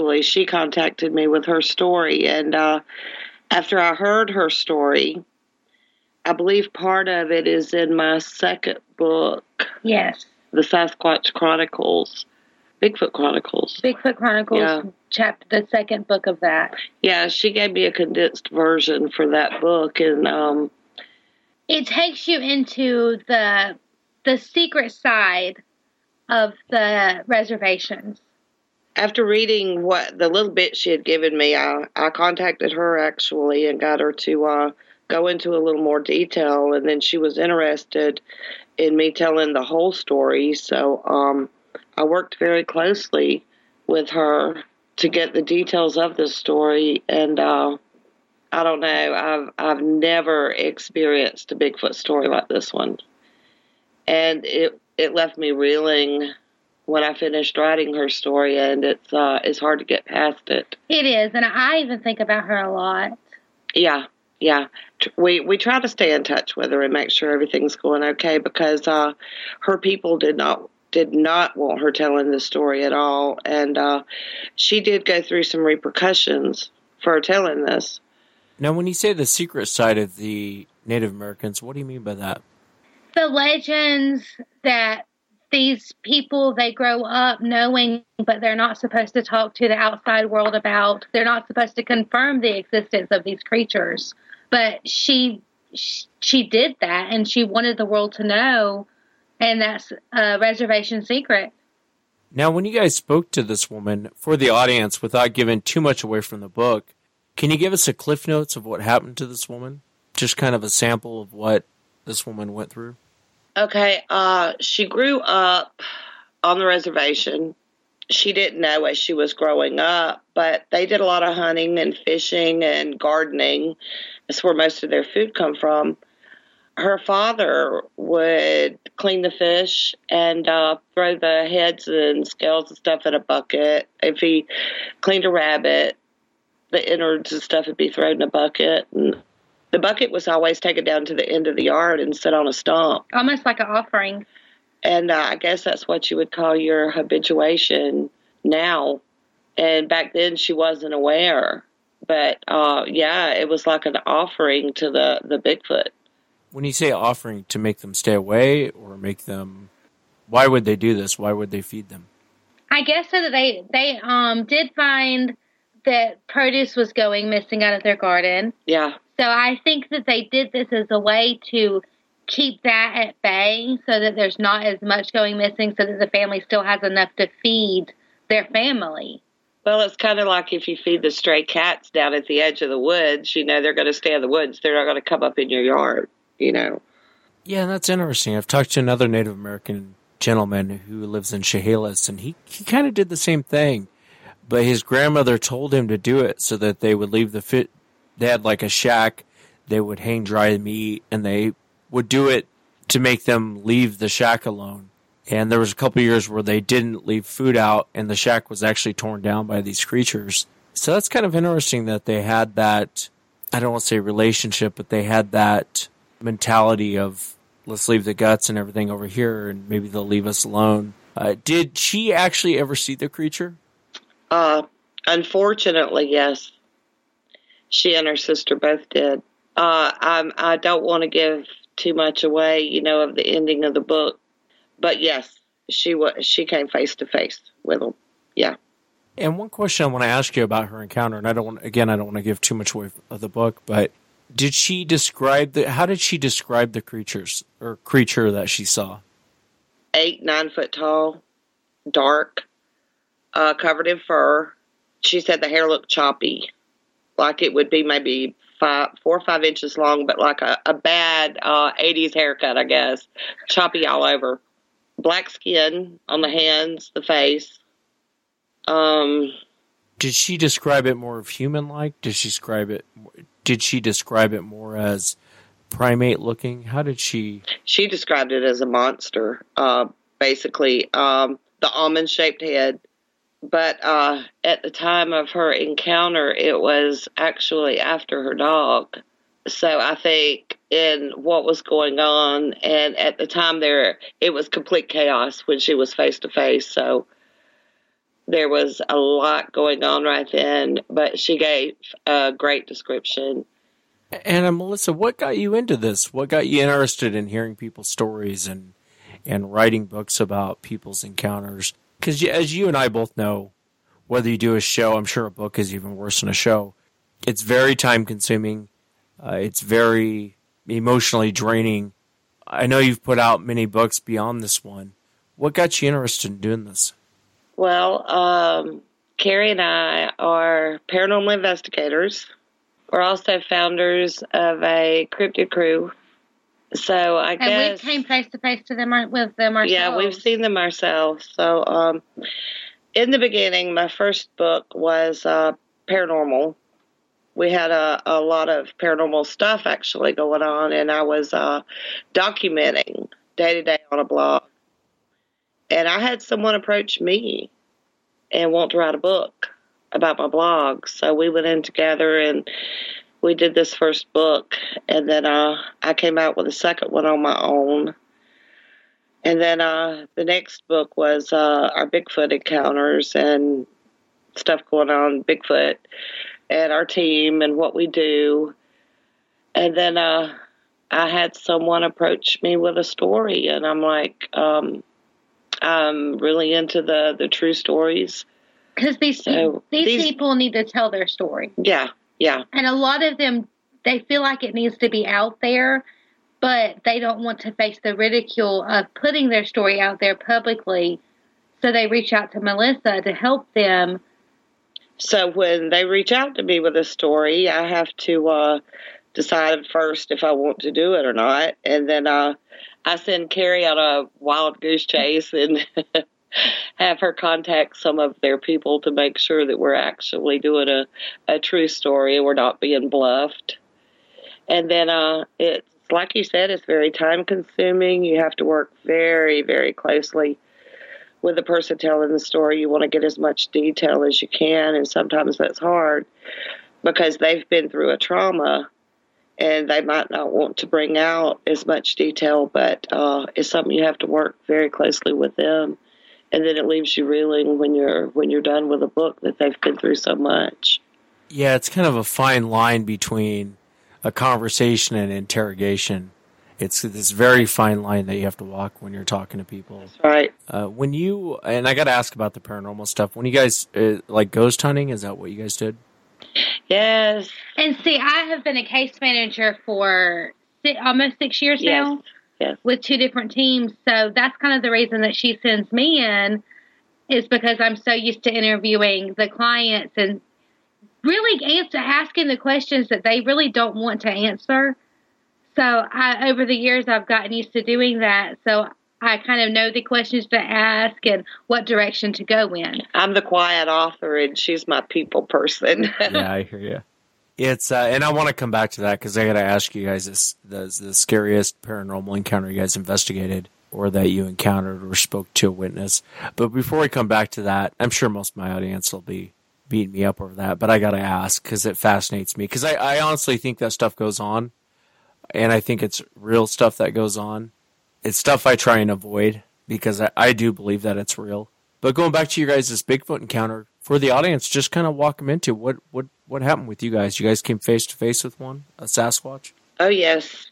story. And after I heard her story, I believe part of it is in my second book. Yes. The Sasquatch Chronicles. Bigfoot Chronicles. Yeah. The second book of that. Yeah, she gave me a condensed version for that book, and it takes you into the secret side of the reservations. After reading what the little bit she had given me, I contacted her actually and got her to go into a little more detail, and then she was interested in me telling the whole story. So I worked very closely with her to get the details of the story, and I don't know, I've never experienced a Bigfoot story like this one, and it left me reeling when I finished writing her story, and it's hard to get past it. It is, and I even think about her a lot. Yeah. We try to stay in touch with her and make sure everything's going okay, because her people did not want her telling the story at all, and she did go through some repercussions for telling this. Now, when you say the secret side of the Native Americans, what do you mean by that? The legends that these people, they grow up knowing, but they're not supposed to talk to the outside world about. They're not supposed to confirm the existence of these creatures. But she did that, and she wanted the world to know, and that's a reservation secret. Now, when you guys spoke to this woman, for the audience, without giving too much away from the book, can you give us a cliff notes of what happened to this woman? Just kind of a sample of what this woman went through. Okay, she grew up on the reservation. She didn't know as she was growing up, but they did a lot of hunting and fishing and gardening. That's where most of their food come from. Her father would clean the fish and throw the heads and scales and stuff in a bucket. If he cleaned a rabbit, the innards and stuff would be thrown in a bucket. And the bucket was always taken down to the end of the yard and set on a stump. Almost like an offering. And I guess that's what you would call your habituation now. And back then she wasn't aware. But, it was like an offering to the Bigfoot. When you say offering, to make them stay away or make them... Why would they do this? Why would they feed them? I guess so that they did find that produce was going missing out of their garden. Yeah. So I think that they did this as a way to keep that at bay so that there's not as much going missing, so that the family still has enough to feed their family. Well, it's kind of like if you feed the stray cats down at the edge of the woods, they're going to stay in the woods. They're not going to come up in your yard, Yeah, that's interesting. I've talked to another Native American gentleman who lives in Chehalis, and he kind of did the same thing. But his grandmother told him to do it so that they would leave the fit. They had like a shack. They would hang dry meat, and they would do it to make them leave the shack alone. And there was a couple of years where they didn't leave food out, and the shack was actually torn down by these creatures. So that's kind of interesting that they had that, I don't want to say relationship, but they had that mentality of, let's leave the guts and everything over here, and maybe they'll leave us alone. Did she actually ever see the creature? Unfortunately, yes. She and her sister both did. I don't want to give too much away, of the ending of the book. But yes, she came face to face with them. Yeah. And one question I want to ask you about her encounter, and I don't want to give too much away of the book, but how did she describe the creature that she saw? 8-9 foot tall, dark, covered in fur. She said the hair looked choppy, like it would be maybe 4 or 5 inches long, but like a bad 80s haircut, I guess. Choppy all over. Black skin on the hands, the face. Did she describe it more of human-like? Did she describe it more as primate-looking? How did she... She described it as a monster, basically. The almond-shaped head. But at the time of her encounter, it was actually after her dog. So I think in what was going on, and at the time it was complete chaos when she was face to face. So there was a lot going on right then, but she gave a great description. And Melissa, what got you into this? What got you interested in hearing people's stories and writing books about people's encounters? Because as you and I both know, whether you do a show, I'm sure a book is even worse than a show. It's very time consuming. It's very emotionally draining. I know you've put out many books beyond this one. What got you interested in doing this? Well, Carrie and I are paranormal investigators. We're also founders of a cryptid crew. So I guess... And we came face to face with them ourselves. Yeah, we've seen them ourselves. So in the beginning, my first book was paranormal. We had a lot of paranormal stuff actually going on, and I was documenting day-to-day on a blog. And I had someone approach me and want to write a book about my blog. So we went in together and we did this first book. And then I came out with a second one on my own. And then the next book was our Bigfoot encounters and stuff going on, Bigfoot, and our team and what we do. And then I had someone approach me with a story, and I'm like, I'm really into the true stories. Because these people need to tell their story. Yeah, yeah. And a lot of them, they feel like it needs to be out there, but they don't want to face the ridicule of putting their story out there publicly. So they reach out to Melissa to help them. So when they reach out to me with a story, I have to decide first if I want to do it or not. And then I send Carrie on a wild goose chase and have her contact some of their people to make sure that we're actually doing a true story and we're not being bluffed. And then it's, like you said, it's very time consuming. You have to work very, very closely with the person telling the story. You want to get as much detail as you can, and sometimes that's hard because they've been through a trauma and they might not want to bring out as much detail, but it's something you have to work very closely with them. And then it leaves you reeling when you're done with a book that they've been through so much. Yeah, it's kind of a fine line between a conversation and interrogation. It's this very fine line that you have to walk when you're talking to people. That's right. When you, and I got to ask about the paranormal stuff, when you guys, like ghost hunting, is that what you guys did? Yes. And see, I have been a case manager for almost 6 years now. Yes. With 2 different teams. So that's kind of the reason that she sends me in, is because I'm so used to interviewing the clients and really asking the questions that they really don't want to answer. So over the years, I've gotten used to doing that. So I kind of know the questions to ask and what direction to go in. I'm the quiet author, and she's my people person. Yeah, I hear you. It's and I want to come back to that because I got to ask you guys the scariest paranormal encounter you guys investigated or that you encountered or spoke to a witness. But before we come back to that, I'm sure most of my audience will be beating me up over that, but I got to ask because it fascinates me because I honestly think that stuff goes on, and I think it's real stuff that goes on. It's stuff I try and avoid because I do believe that it's real. But going back to your guys' Bigfoot encounter, for the audience, just kind of walk them into what happened with you guys. You guys came face to face with one, a Sasquatch? Oh, yes.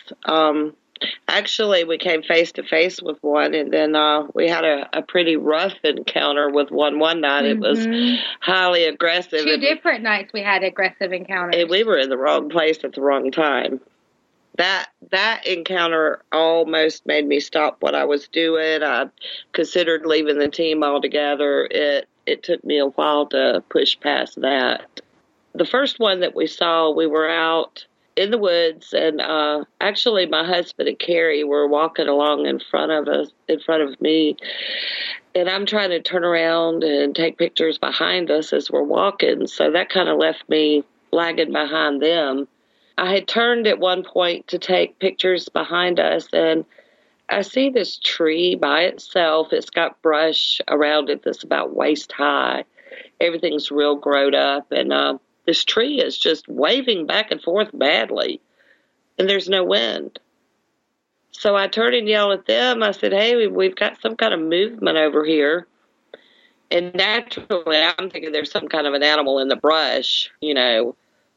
Actually, we came face to face with one, and then we had a pretty rough encounter with one night. Mm-hmm. It was highly aggressive. 2 different nights we had aggressive encounters. And we were in the wrong place at the wrong time. That encounter almost made me stop what I was doing. I considered leaving the team altogether. It took me a while to push past that. The first one that we saw, we were out in the woods, and actually my husband and Carrie were walking along in front of me, and I'm trying to turn around and take pictures behind us as we're walking, so that kind of left me lagging behind them. I had turned at one point to take pictures behind us, and I see this tree by itself. It's got brush around it that's about waist high. Everything's real growed up, and this tree is just waving back and forth badly, and there's no wind. So I turned and yelled at them. I said, hey, we've got some kind of movement over here. And naturally, I'm thinking there's some kind of an animal in the brush, you know.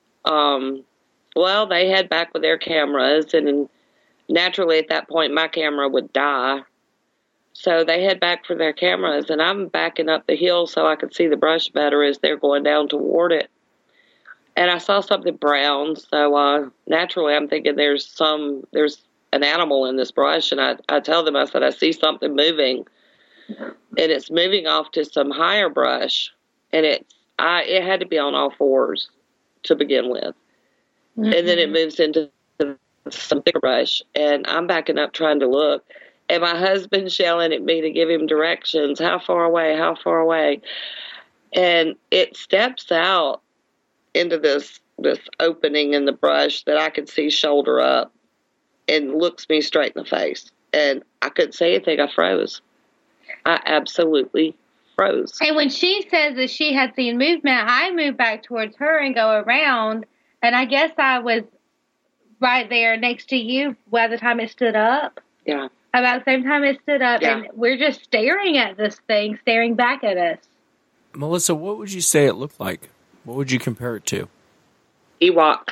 Well, they head back with their cameras, and naturally at that point my camera would die. So they head back for their cameras, and I'm backing up the hill so I could see the brush better as they're going down toward it. And I saw something brown, so naturally I'm thinking there's an animal in this brush, and I tell them, I said, I see something moving. and it's moving off to some higher brush, and it had to be on all fours to begin with. Mm-hmm. And then it moves into some bigger brush, and I'm backing up trying to look, and my husband's yelling at me to give him directions. How far away? How far away? And it steps out into this opening in the brush that I could see shoulder up, and looks me straight in the face. And I couldn't say anything. I froze. I absolutely froze. And when she says that she had seen movement, I moved back towards her and go around, and I guess I was right there next to you by the time it stood up. Yeah. About the same time it stood up, Yeah. and we're just staring at this thing, staring back at us. Melissa, what would you say it looked like? What would you compare it to? Ewok.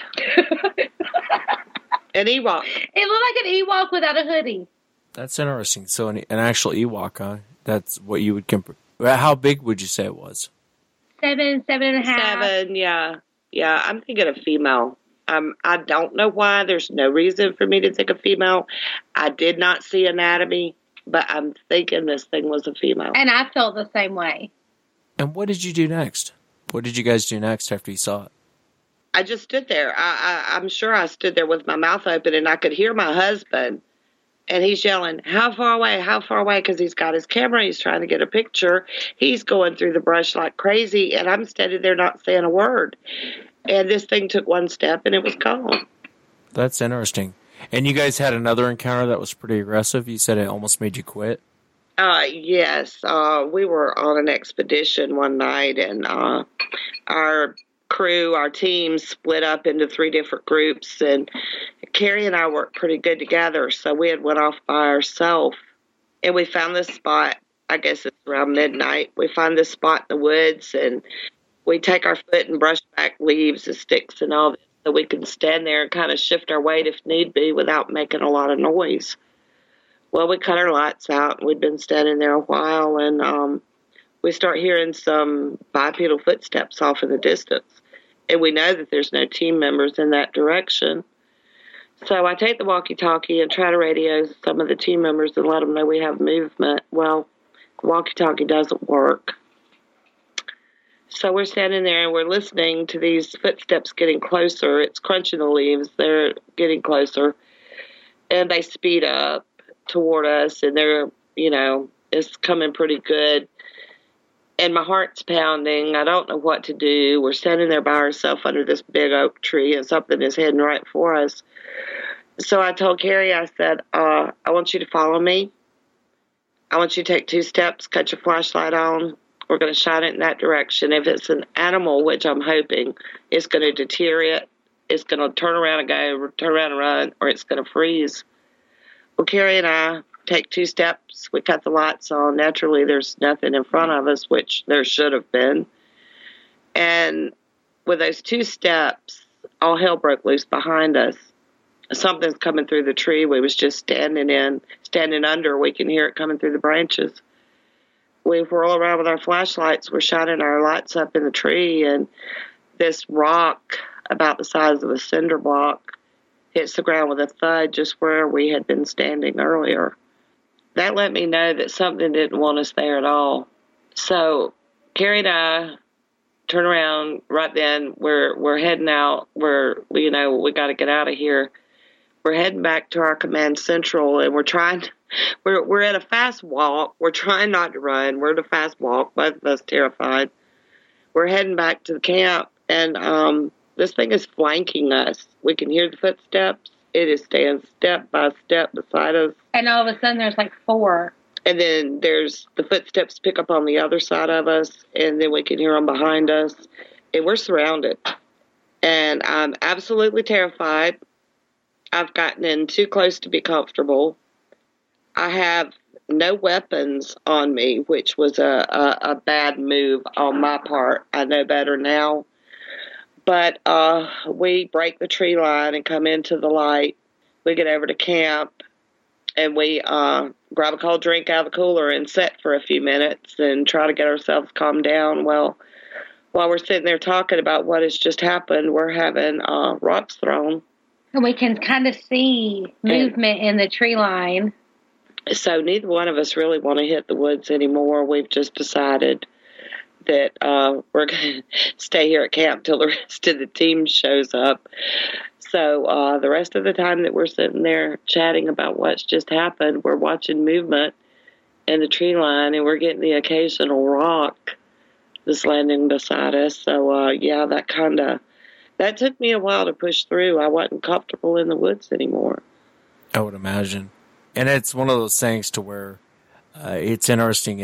An Ewok. It looked like an Ewok without a hoodie. That's interesting. So an actual Ewok, huh? That's what you would compare. How big would you say it was? 7 and a half. 7, yeah. Yeah, I'm thinking a female. I don't know why. There's no reason for me to think a female. I did not see anatomy, but I'm thinking this thing was a female. And I felt the same way. And what did you do next? What did you guys do next after you saw it? I just stood there. I'm sure I stood there with my mouth open, and I could hear my husband, and he's yelling, how far away, how far away, because he's got his camera. He's trying to get a picture. He's going through the brush like crazy, and I'm standing there not saying a word. And this thing took one step, and it was gone. That's interesting. And you guys had another encounter that was pretty aggressive. You said it almost made you quit. Yes. We were on an expedition one night, and our crew, our team split up into 3 different groups, and Carrie and I worked pretty good together, so we had went off by ourselves, and we found this spot. I guess it's around midnight. We find this spot in the woods, and we take our foot and brush back leaves and sticks and all this so we can stand there and kind of shift our weight if need be without making a lot of noise. Well, we cut our lights out, and we'd been standing there a while, and we start hearing some bipedal footsteps off in the distance. And we know that there's no team members in that direction. So I take the walkie-talkie and try to radio some of the team members and let them know we have movement. Well, the walkie-talkie doesn't work. So we're standing there and we're listening to these footsteps getting closer. It's crunching the leaves. They're getting closer. And they speed up toward us, and they're, it's coming pretty good. And my heart's pounding. I don't know what to do. We're standing there by ourselves under this big oak tree, and something is heading right for us. So I told Carrie, I said, I want you to follow me. I want you to take 2 steps, cut your flashlight on. We're going to shine it in that direction. If it's an animal, which I'm hoping, it's going to deter it. It's going to turn around and go, turn around and run, or it's going to freeze. Well, Carrie and I take 2 steps. We cut the lights on. Naturally, there's nothing in front of us, which there should have been. And with those 2 steps, all hell broke loose behind us. Something's coming through the tree we was just standing under. We can hear it coming through the branches. We whirl around with our flashlights. We're shining our lights up in the tree, and this rock about the size of a cinder block hits the ground with a thud just where we had been standing earlier. That let me know that something didn't want us there at all. So Carrie and I turn around right then. We're heading out. We got to get out of here. We're heading back to our command central, and we're at a fast walk. We're trying not to run. We're at a fast walk, both of us terrified. We're heading back to the camp, and this thing is flanking us. We can hear the footsteps. It is staying step by step beside us. And all of a sudden, there's like 4. And then there's the footsteps pick up on the other side of us, and then we can hear them behind us. And we're surrounded. And I'm absolutely terrified. I've gotten in too close to be comfortable. I have no weapons on me, which was a bad move on my part. I know better now. But we break the tree line and come into the light. We get over to camp, and we grab a cold drink out of the cooler and sit for a few minutes and try to get ourselves calmed down. Well, while we're sitting there talking about what has just happened, we're having rocks thrown. And we can kind of see movement in the tree line. So neither one of us really want to hit the woods anymore. We've just decided that we're going to stay here at camp till the rest of the team shows up. So the rest of the time that we're sitting there chatting about what's just happened, we're watching movement in the tree line, and we're getting the occasional rock that's landing beside us. So, yeah, that took me a while to push through. I wasn't comfortable in the woods anymore. I would imagine. And it's one of those things to where it's interesting.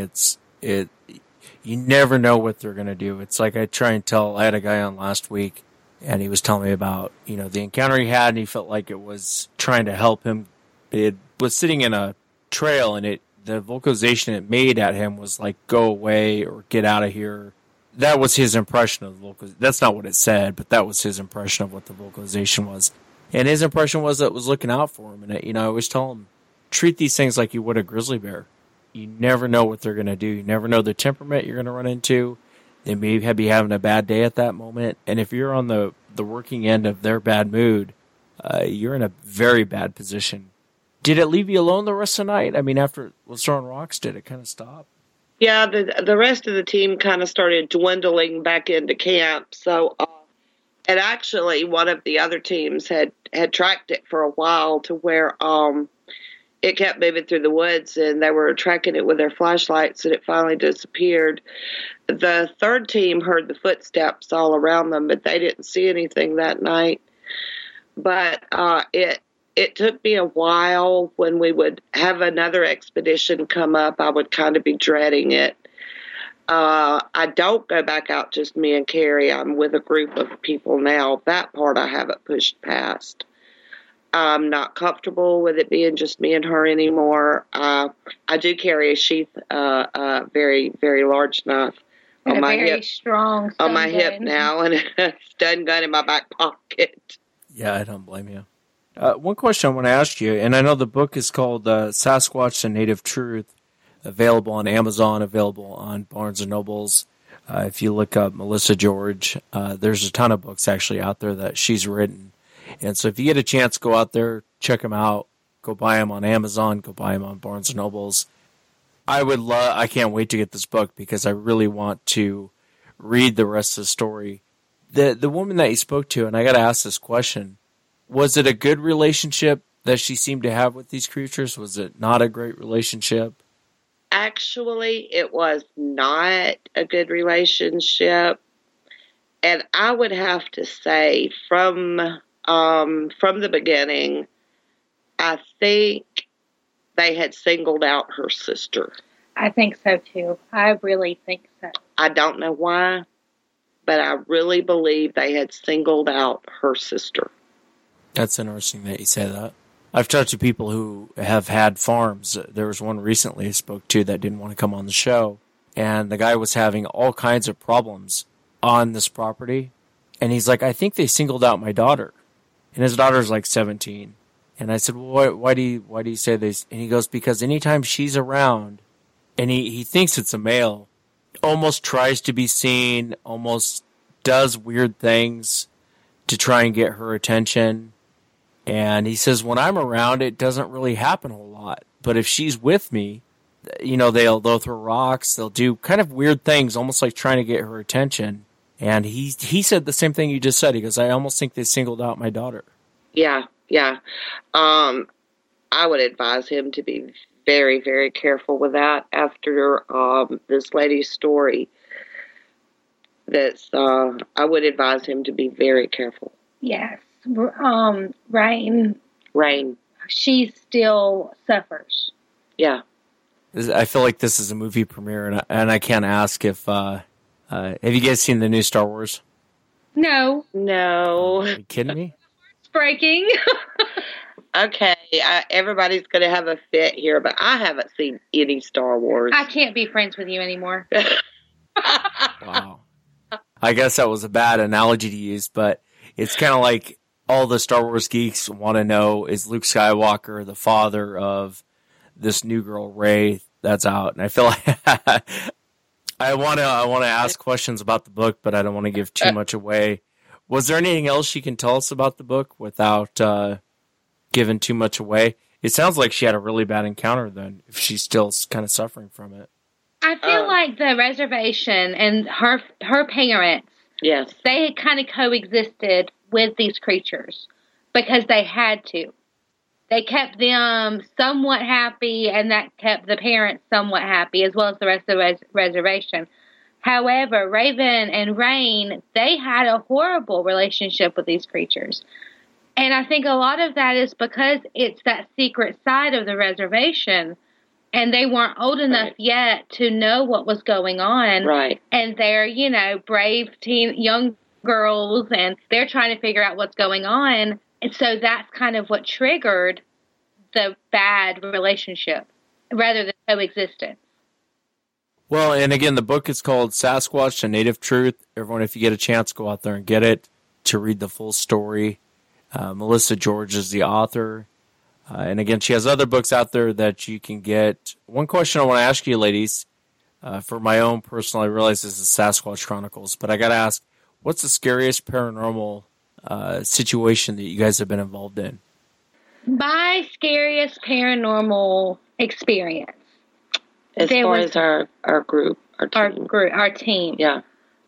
You never know what they're going to do. It's like I had a guy on last week, and he was telling me about, the encounter he had, and he felt like it was trying to help him. It was sitting in a trail, and the vocalization it made at him was like, go away or get out of here. That was his impression of the vocalization. That's not what it said, but that was his impression of what the vocalization was. And his impression was that it was looking out for him. And, I always tell him, treat these things like you would a grizzly bear. You never know what they're going to do. You never know the temperament you're going to run into. They may be having a bad day at that moment. And if you're on the working end of their bad mood, you're in a very bad position. Did it leave you alone the rest of the night? I mean, after it was throwing rocks, did it kind of stop? Yeah, the rest of the team kind of started dwindling back into camp. So, and actually, one of the other teams had tracked it for a while to where it kept moving through the woods, and they were tracking it with their flashlights, and it finally disappeared. The third team heard the footsteps all around them, but they didn't see anything that night. But it took me a while. When we would have another expedition come up, I would kind of be dreading it. I don't go back out just me and Carrie. I'm with a group of people now. That part I haven't pushed past. I'm not comfortable with it being just me and her anymore. I do carry a sheath, very, very large knife on my hip. Strong on my hip now, and a stun gun in my back pocket. Yeah, I don't blame you. One question I want to ask you, and I know the book is called Sasquatch and Native Truth, available on Amazon, available on Barnes & Nobles. If you look up Melissa George, there's a ton of books actually out there that she's written. And so if you get a chance, go out there, check them out, go buy them on Amazon, go buy them on Barnes & Nobles. I can't wait to get this book because I really want to read the rest of the story. The woman that you spoke to, and I got to ask this question, was it a good relationship that she seemed to have with these creatures? Was it not a great relationship? Actually, it was not a good relationship. And I would have to say from the beginning, I think they had singled out her sister. I think so, too. I really think so. I don't know why, but I really believe they had singled out her sister. That's interesting that you say that. I've talked to people who have had farms. There was one recently I spoke to that didn't want to come on the show, and the guy was having all kinds of problems on this property, and he's like, I think they singled out my daughter, and his daughter's like 17. And I said, well, why do you say this? And he goes, because anytime she's around, and he thinks it's a male, almost tries to be seen, almost does weird things to try and get her attention. And he says, when I'm around, it doesn't really happen a whole lot. But if she's with me, they'll throw rocks, they'll do kind of weird things, almost like trying to get her attention. And he said the same thing you just said. He goes, I almost think they singled out my daughter. Yeah. I would advise him to be very, very careful with that after this lady's story. I would advise him to be very careful. Yes. Rain. She still suffers. Yeah. I feel like this is a movie premiere, and I can't ask if... have you guys seen the new Star Wars? No. No. Are you kidding me? It's breaking. Okay, everybody's going to have a fit here, but I haven't seen any Star Wars. I can't be friends with you anymore. Wow. I guess that was a bad analogy to use, but it's kind of like all the Star Wars geeks want to know, is Luke Skywalker the father of this new girl, Rey, that's out? And I feel like I want to ask questions about the book, but I don't want to give too much away. Was there anything else you can tell us about the book without giving too much away? it sounds like she had a really bad encounter then, if she's still kind of suffering from it. I feel like the reservation and her parents, Yes. they had kind of coexisted with these creatures because they had to. They kept them somewhat happy, and that kept the parents somewhat happy, as well as the rest of the reservation. However, Raven and Rain, they had a horrible relationship with these creatures. And I think a lot of that is because it's that secret side of the reservation, and they weren't old enough yet to know what was going on. Right. And they're, brave young girls, and they're trying to figure out what's going on. And so that's kind of what triggered the bad relationship rather than coexistence. Well, and again, the book is called Sasquatch: A Native Truth. Everyone, if you get a chance, go out there and get it to read the full story. Melissa George is the author. And again, she has other books out there that you can get. One question I want to ask you, ladies, for my own personal, I realize this is Sasquatch Chronicles, but I got to ask, what's the scariest paranormal situation that you guys have been involved in? My scariest paranormal experience. As far as our group, our team. Yeah.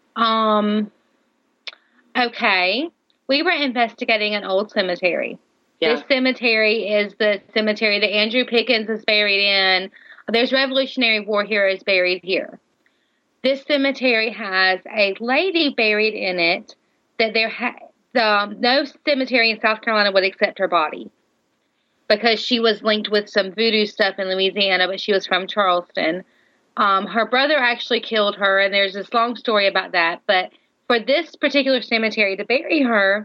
Okay. We were investigating an old cemetery. Yeah. This cemetery is the cemetery that Andrew Pickens is buried in. There's Revolutionary War heroes buried here. This cemetery has a lady buried in it that no cemetery in South Carolina would accept her body because she was linked with some voodoo stuff in Louisiana, but she was from Charleston. Her brother actually killed her, and there's this long story about that. But for this particular cemetery to bury her,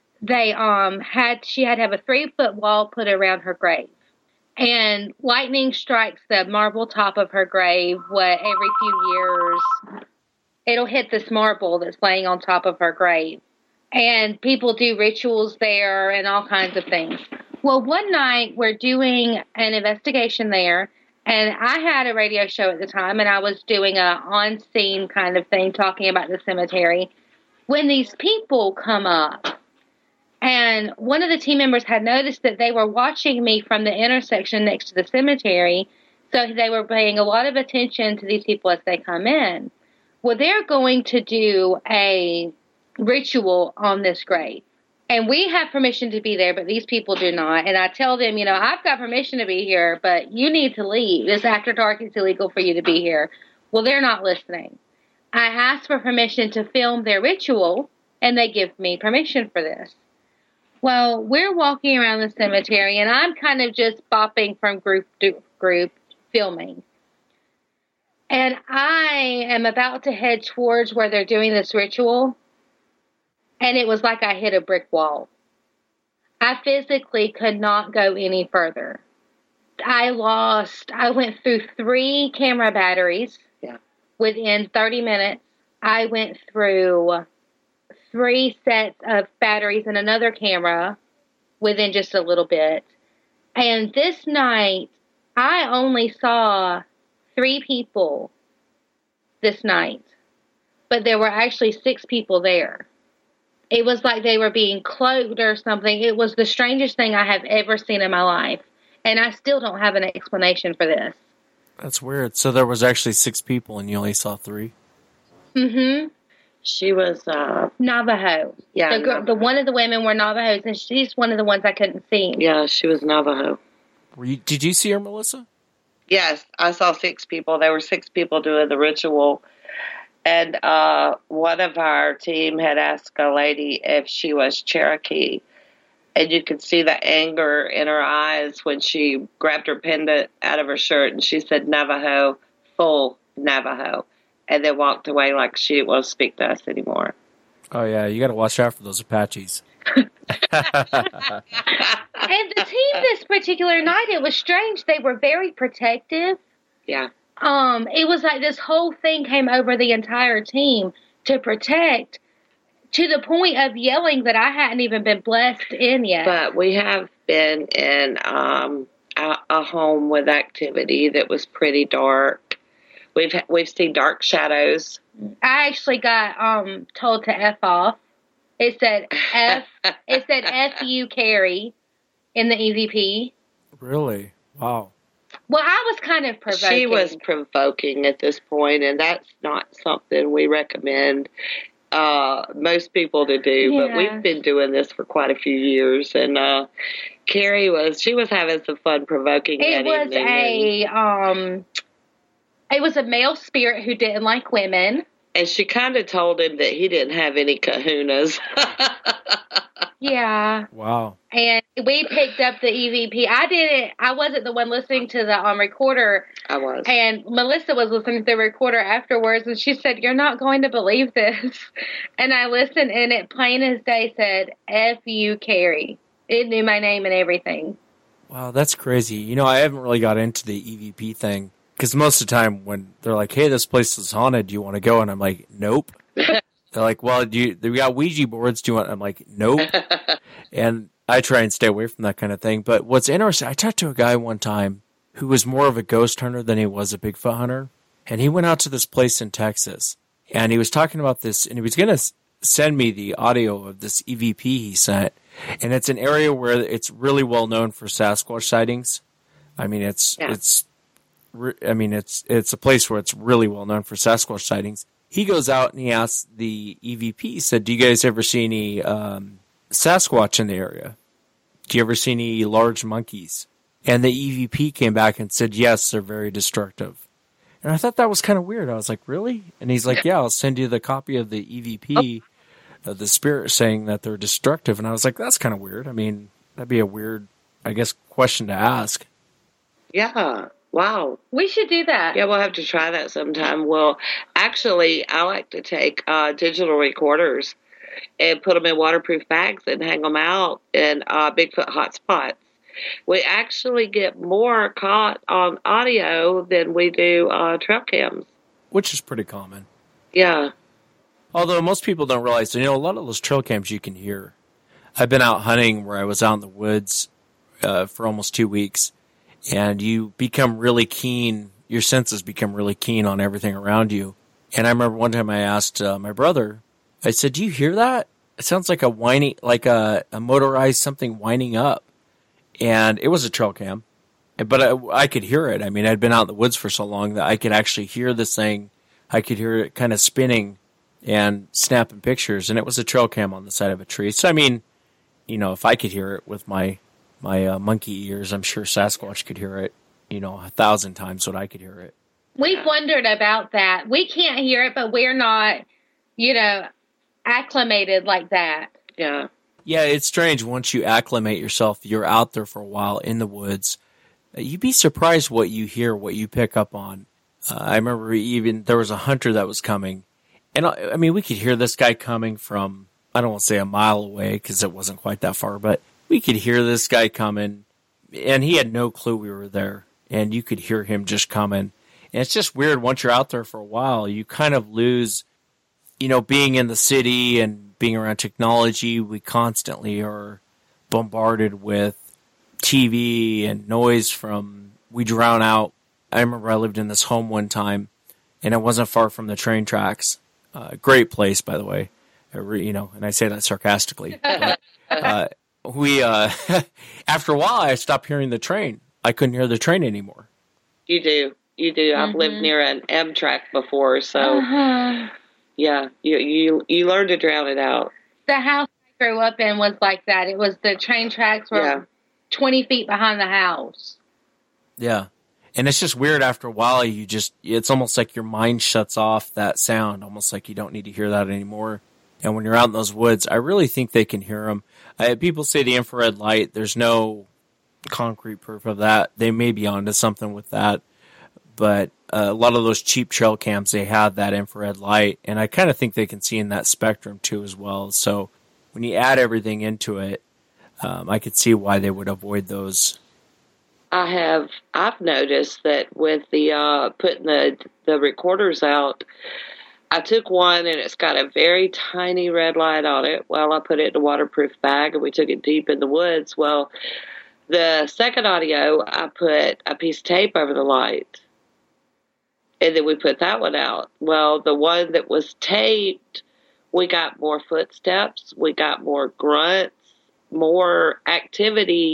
she had to have a 3-foot wall put around her grave. And lightning strikes the marble top of her grave every few years. It'll hit this marble that's laying on top of her grave. And people do rituals there and all kinds of things. Well, one night we're doing an investigation there, and I had a radio show at the time, and I was doing a on-scene kind of thing talking about the cemetery. When these people come up, and one of the team members had noticed that they were watching me from the intersection next to the cemetery, so they were paying a lot of attention to these people as they come in. Well, they're going to do a ritual on this grave. And we have permission to be there, but these people do not. And I tell them, I've got permission to be here, but you need to leave. It's after dark. It's illegal for you to be here. Well, they're not listening. I asked for permission to film their ritual, and they give me permission for this. Well, we're walking around the cemetery, and I'm kind of just bopping from group to group filming. And I am about to head towards where they're doing this ritual, and it was like I hit a brick wall. I physically could not go any further. I went through 3 camera batteries within 30 minutes. I went through 3 sets of batteries and another camera within just a little bit. And this night, I only saw 3 people this night, but there were actually 6 people there. It was like they were being cloaked or something. It was the strangest thing I have ever seen in my life. And I still don't have an explanation for this. That's weird. So there was actually 6 people and you only saw 3? Mm-hmm. She was Navajo. Yeah. The one of the women were Navajos, and she's one of the ones I couldn't see. Yeah, she was Navajo. Did you see her, Melissa? Yes, I saw 6 people. There were 6 people doing the ritual. And one of our team had asked a lady if she was Cherokee. And you could see the anger in her eyes when she grabbed her pendant out of her shirt and she said Navajo, full Navajo. And then walked away like she didn't want to speak to us anymore. Oh, yeah. You got to watch out for those Apaches. And the team this particular night, it was strange. They were very protective. Yeah. It was like this whole thing came over the entire team to protect, to the point of yelling that I hadn't even been blessed in yet. But we have been in a home with activity that was pretty dark. We've seen dark shadows. I actually got told to F off. It said F you Carrie in the EVP. Really? Wow. Well, I was kind of provoking. She was provoking at this point, and that's not something we recommend most people to do. Yeah. But we've been doing this for quite a few years, and Carrie was having some fun provoking. It was a male spirit who didn't like women. And she kind of told him that he didn't have any kahunas. Yeah. Wow. And we picked up the EVP. I didn't. I wasn't the one listening to the recorder. I was. And Melissa was listening to the recorder afterwards, and she said, "You're not going to believe this." And I listened, and it plain as day said, "F you, Carrie." It knew my name and everything. Wow, that's crazy. You know, I haven't really got into the EVP thing because most of the time when they're like, "Hey, this place is haunted. Do you want to go?" And I'm like, "Nope." They're like, "Well, we got Ouija boards. Do you want?" I'm like, "Nope." And I try and stay away from that kind of thing. But what's interesting, I talked to a guy one time who was more of a ghost hunter than he was a Bigfoot hunter. And he went out to this place in Texas. And he was talking about this, and he was going to send me the audio of this EVP he sent. And it's an area where it's really well known for Sasquatch sightings. I mean, it's a place where it's really well known for Sasquatch sightings. He goes out and he asks the EVP, he said, "Do you guys ever see any Sasquatch in the area? Do you ever see any large monkeys?" And the EVP came back and said, "Yes, they're very destructive." And I thought that was kind of weird. I was like, "Really?" And he's like, "Yeah, I'll send you the copy of the EVP of the spirit saying that they're destructive." And I was like, "That's kind of weird." I mean, that'd be a weird, I guess, question to ask. Yeah. Wow. We should do that. Yeah, we'll have to try that sometime. Well, actually, I like to take digital recorders and put them in waterproof bags and hang them out in Bigfoot hotspots. We actually get more caught on audio than we do trail cams. Which is pretty common. Yeah. Although most people don't realize, a lot of those trail cams you can hear. I've been out hunting where I was out in the woods for almost 2 weeks. And you become really keen, your senses become really keen on everything around you. And I remember one time I asked my brother, I said, "Do you hear that? It sounds like a whining, like a motorized something winding up." And it was a trail cam, but I could hear it. I mean, I'd been out in the woods for so long that I could actually hear this thing. I could hear it kind of spinning and snapping pictures. And it was a trail cam on the side of a tree. So, I mean, if I could hear it with my monkey ears, I'm sure Sasquatch could hear it, 1,000 times what I could hear it. We've wondered about that. We can't hear it, but we're not, acclimated like that. Yeah. Yeah, it's strange. Once you acclimate yourself, you're out there for a while in the woods. You'd be surprised what you hear, what you pick up on. I remember even there was a hunter that was coming. And I mean, we could hear this guy coming from, I don't want to say a mile away because it wasn't quite that far, but we could hear this guy coming, and he had no clue we were there, and you could hear him just coming. And it's just weird. Once you're out there for a while, you kind of lose, being in the city and being around technology. We constantly are bombarded with TV and noise we drown out. I remember I lived in this home one time, and it wasn't far from the train tracks. Great place, by the way, and I say that sarcastically. But, we after a while I stopped hearing the train. I couldn't hear the train anymore. You do. Mm-hmm. I've lived near an Amtrak before, so yeah, you learn to drown it out. The house I grew up in was like that. It was the train tracks were 20 feet behind the house. Yeah. And it's just weird after a while. It's almost like your mind shuts off that sound, almost like you don't need to hear that anymore. And when you're out in those woods, I really think they can hear them. People say the infrared light, there's no concrete proof of that. They may be onto something with that. But a lot of those cheap trail cams, they have that infrared light. And I kind of think they can see in that spectrum too as well. So when you add everything into it, I could see why they would avoid those. I've noticed that with the putting the recorders out, I took one and it's got a very tiny red light on it. Well, I put it in a waterproof bag and we took it deep in the woods. Well, the second audio, I put a piece of tape over the light. And then we put that one out. Well, the one that was taped, we got more footsteps. We got more grunts, more activity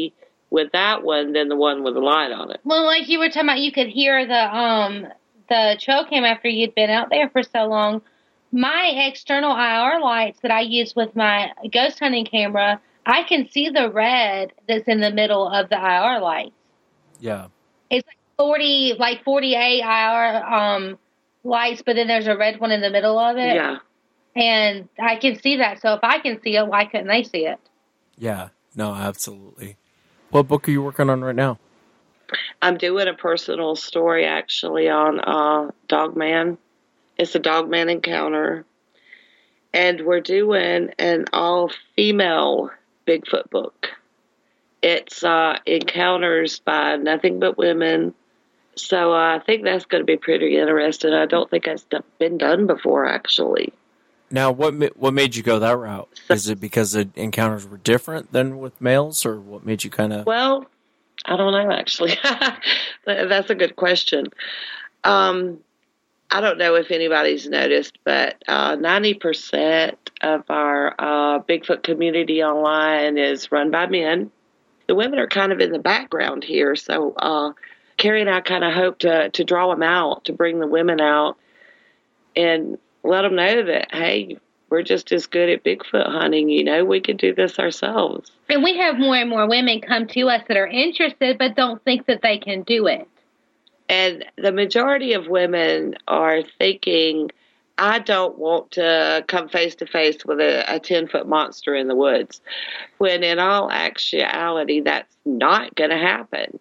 with that one than the one with the light on it. Well, like you were talking about, you could hear the trail cam after you'd been out there for so long. My external IR lights that I use with my ghost hunting camera, I can see the red that's in the middle of the IR lights. Yeah. It's 48 IR lights, but then there's a red one in the middle of it. Yeah. And I can see that. So if I can see it, why couldn't they see it? Yeah. No, absolutely. What book are you working on right now? I'm doing a personal story, actually, on Dogman. It's a Dogman encounter. And we're doing an all-female Bigfoot book. It's encounters by nothing but women. So I think that's going to be pretty interesting. I don't think that's been done before, actually. Now, what made you go that route? Is it because the encounters were different than with males, or what made you kind of... Well, I don't know, actually. That's a good question. I don't know if anybody's noticed, but 90% of our Bigfoot community online is run by men. The women are kind of in the background here, so Carrie and I kind of hope to draw them out, to bring the women out and let them know that, hey, we're just as good at Bigfoot hunting. You know, we could do this ourselves. And we have more and more women come to us that are interested but don't think that they can do it. And the majority of women are thinking, I don't want to come face to face with a 10-foot monster in the woods. When in all actuality, that's not going to happen.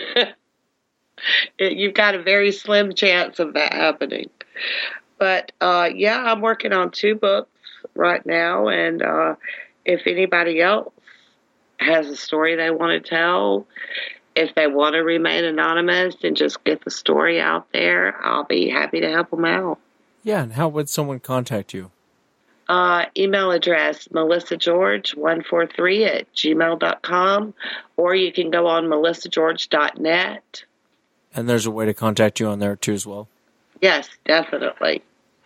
You've got a very slim chance of that happening. But, yeah, I'm working on 2 books right now. And if anybody else has a story they want to tell, if they want to remain anonymous and just get the story out there, I'll be happy to help them out. Yeah, and how would someone contact you? Email address, melissageorge143@gmail.com, or you can go on melissageorge.net. And there's a way to contact you on there, too, as well? Yes, definitely.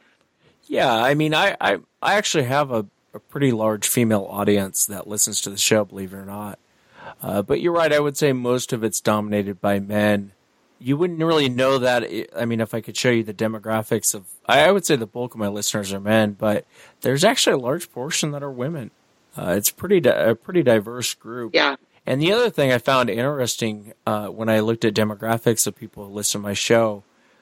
Yeah, I mean, I actually have a pretty large female audience that listens to the show, believe it or not. But you're right, I would say most of it's dominated by men. You wouldn't really know that. I mean, if I could show you the demographics of, I would say the bulk of my listeners are men, but there's actually a large portion that are women. It's a pretty diverse group. Yeah. And the other thing I found interesting when I looked at demographics of people who listen to my show,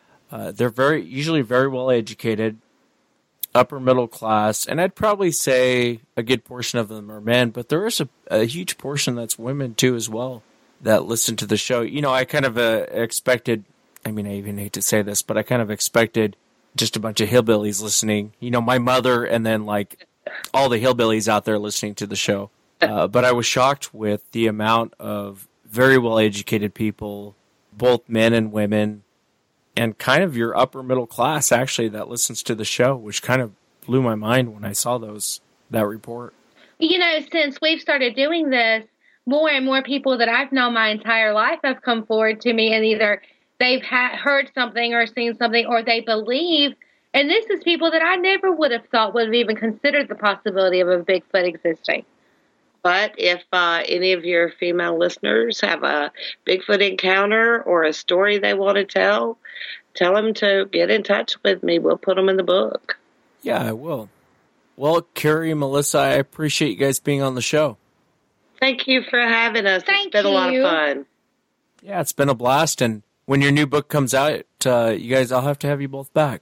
they're usually very well educated, upper middle class, and I'd probably say a good portion of them are men, but there is a huge portion that's women too as well that listen to the show. You know, I kind of expected, I mean, I even hate to say this, but I kind of expected just a bunch of hillbillies listening. You know, my mother and then like all the hillbillies out there listening to the show. But I was shocked with the amount of very well educated people, both men and women, and kind of your upper middle class, actually, that listens to the show, which kind of blew my mind when I saw that report. You know, since we've started doing this, more and more people that I've known my entire life have come forward to me, and either they've heard something or seen something, or they believe. And this is people that I never would have thought would have even considered the possibility of a Bigfoot existing. But if any of your female listeners have a Bigfoot encounter or a story they want to tell them to get in touch with me. We'll put them in the book. Yeah, I will. Well, Carrie and Melissa, I appreciate you guys being on the show. Thank you for having us. It's been a lot of fun. Yeah, it's been a blast. And when your new book comes out, you guys, I'll have to have you both back.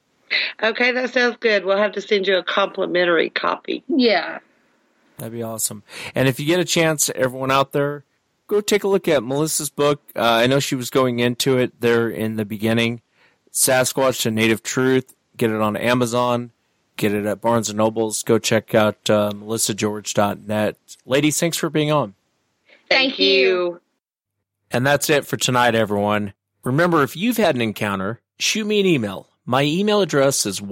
Okay, that sounds good. We'll have to send you a complimentary copy. Yeah. That'd be awesome. And if you get a chance, everyone out there, go take a look at Melissa's book. I know she was going into it there in the beginning. Sasquatch to Native Truth. Get it on Amazon. Get it at Barnes & Nobles. Go check out melissageorge.net. Ladies, thanks for being on. Thank you. And that's it for tonight, everyone. Remember, if you've had an encounter, shoot me an email. My email address is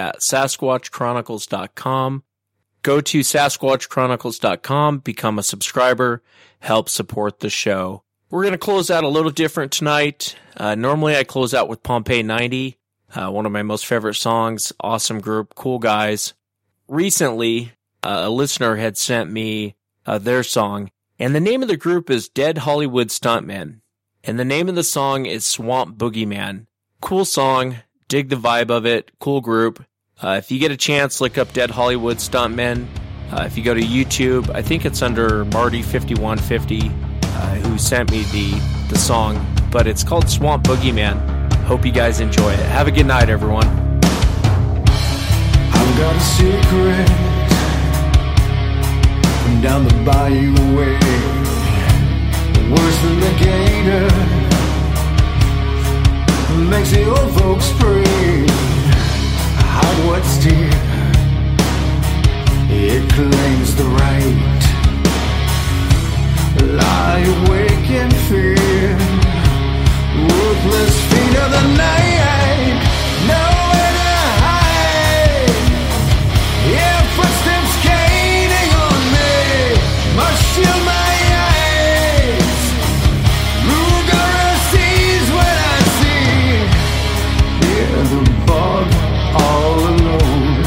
wes@sasquatchchronicles.com. Go to sasquatchchronicles.com, become a subscriber, help support the show. We're going to close out a little different tonight. Normally I close out with Pompeii 90, one of my most favorite songs. Awesome group, cool guys. Recently, a listener had sent me their song, And the name of the group is Dead Hollywood Stuntmen. And the name of the song is Swamp Boogeyman. Cool song. Dig the vibe of it. Cool group. If you get a chance, look up Dead Hollywood Stuntmen. If you go to YouTube, I think it's under Marty5150, who sent me the song. But it's called Swamp Boogeyman. Hope you guys enjoy it. Have a good night, everyone. I've got a secret from down the bayou way, worse than the gator, makes the old folks pray. Hide what's dear, it claims the right. Lie awake in fear, ruthless feet of the night, nowhere to hide. Yeah, footsteps gaining on me, must shield my eyes. Ruger sees what I see. Yeah, the bug all alone.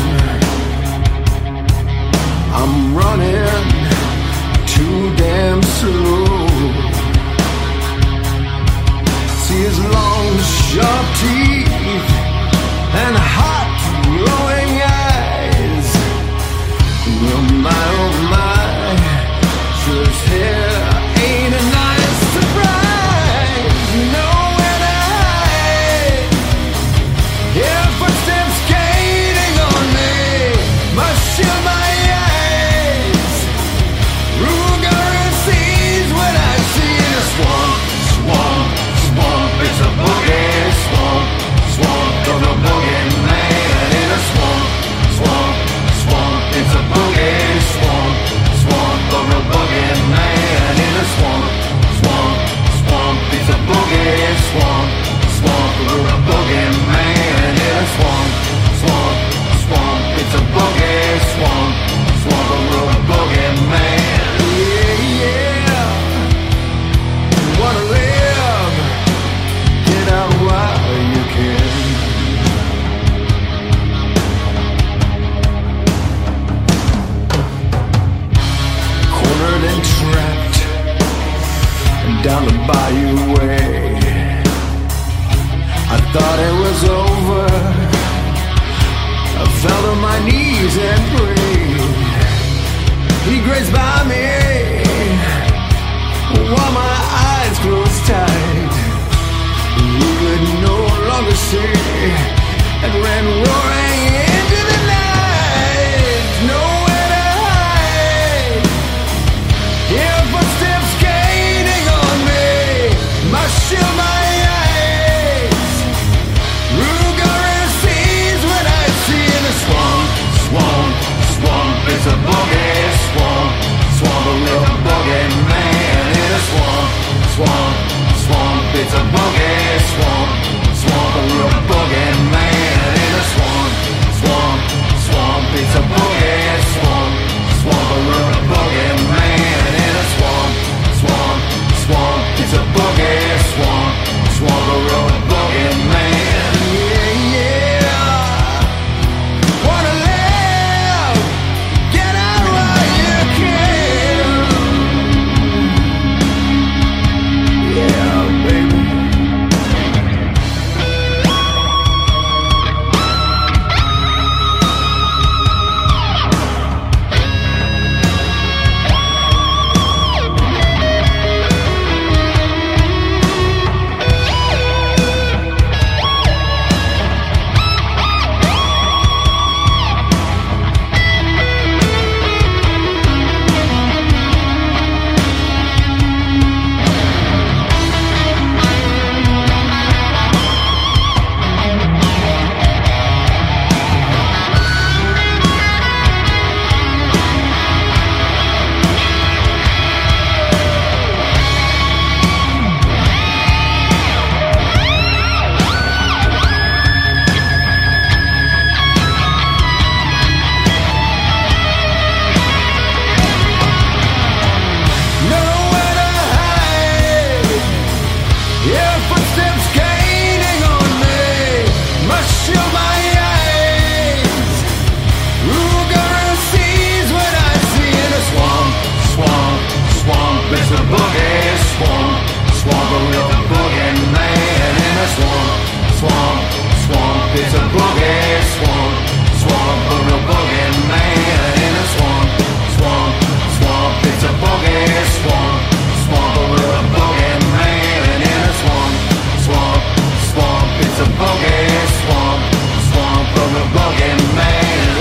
I'm running too damn slow. See his long, sharp teeth and hot, glowing eyes. Well, my, oh my, sure as hell ain't a nice surprise. Nowhere to hide. Yeah, footsteps gaining on me, must shield my eyes. Ruger sees what I see in a swamp, swamp, swamp. It's a boogie swamp, swamp of a boogie man in a swamp, swamp, swamp. It's a boogie swamp, swamp of a boogie man in a swamp, swamp, swamp. It's a boogie swamp, swamp of a boogie man in a swamp, swamp, swamp. It's a boogie swamp, swamp of a boogie man. Yeah, yeah. Wanna live? Get out while you can. Cornered and trapped down the bayou way. I thought it was over. I fell to my knees and prayed. He grazed by me while my eyes closed tight. He could no longer see and ran roaring into the night. Nowhere to hide. Hear footsteps gaining on me, must shield my eyes. Ruger sees what I see in the swamp, swamp, swamp. It's a boogie swamp, swamp. A little boogie man in a swamp, swamp, swamp. It's a boogie swamp, swamp. A little boogie man in a swamp, swamp, swamp. It's a boogie swamp, swamp. A little boogie man in a swamp, swamp, swamp. It's a boogie swamp, swamp. A little boogie man. Yeah, yeah. Wanna live? Get out while you can. Yeah, baby. Swamp, swamp, a real boogie man in a swamp, swamp, swamp. It's a boogie swamp, swamp, a real boogie man in a swamp, swamp, swamp. It's a boogie swamp, swamp, a real boogie man in a swamp, swamp, swamp. It's a boogie swamp, swamp, a real boogie man.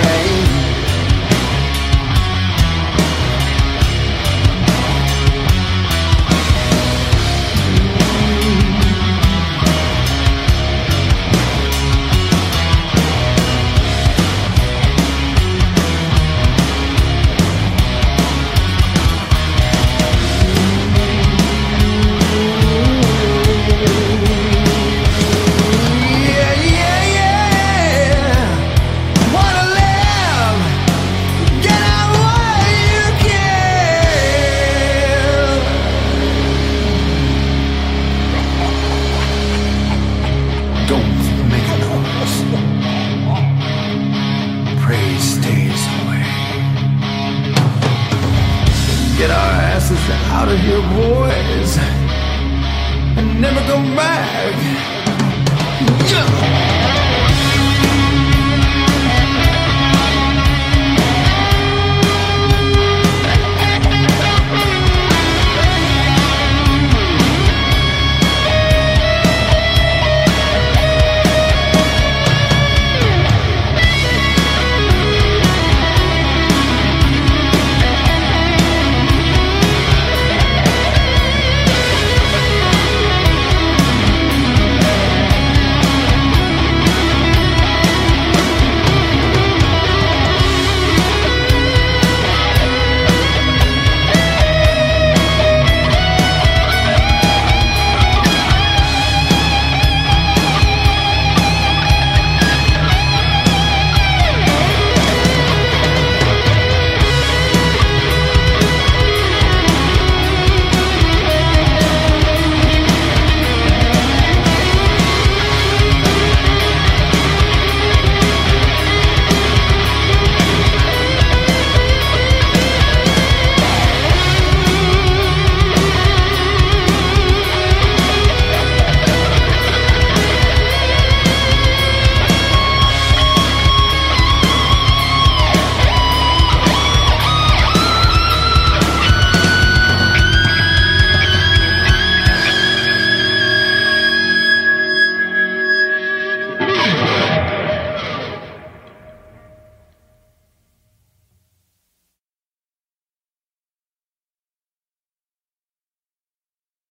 Get our asses out of here, boys, and never come back. Yeah.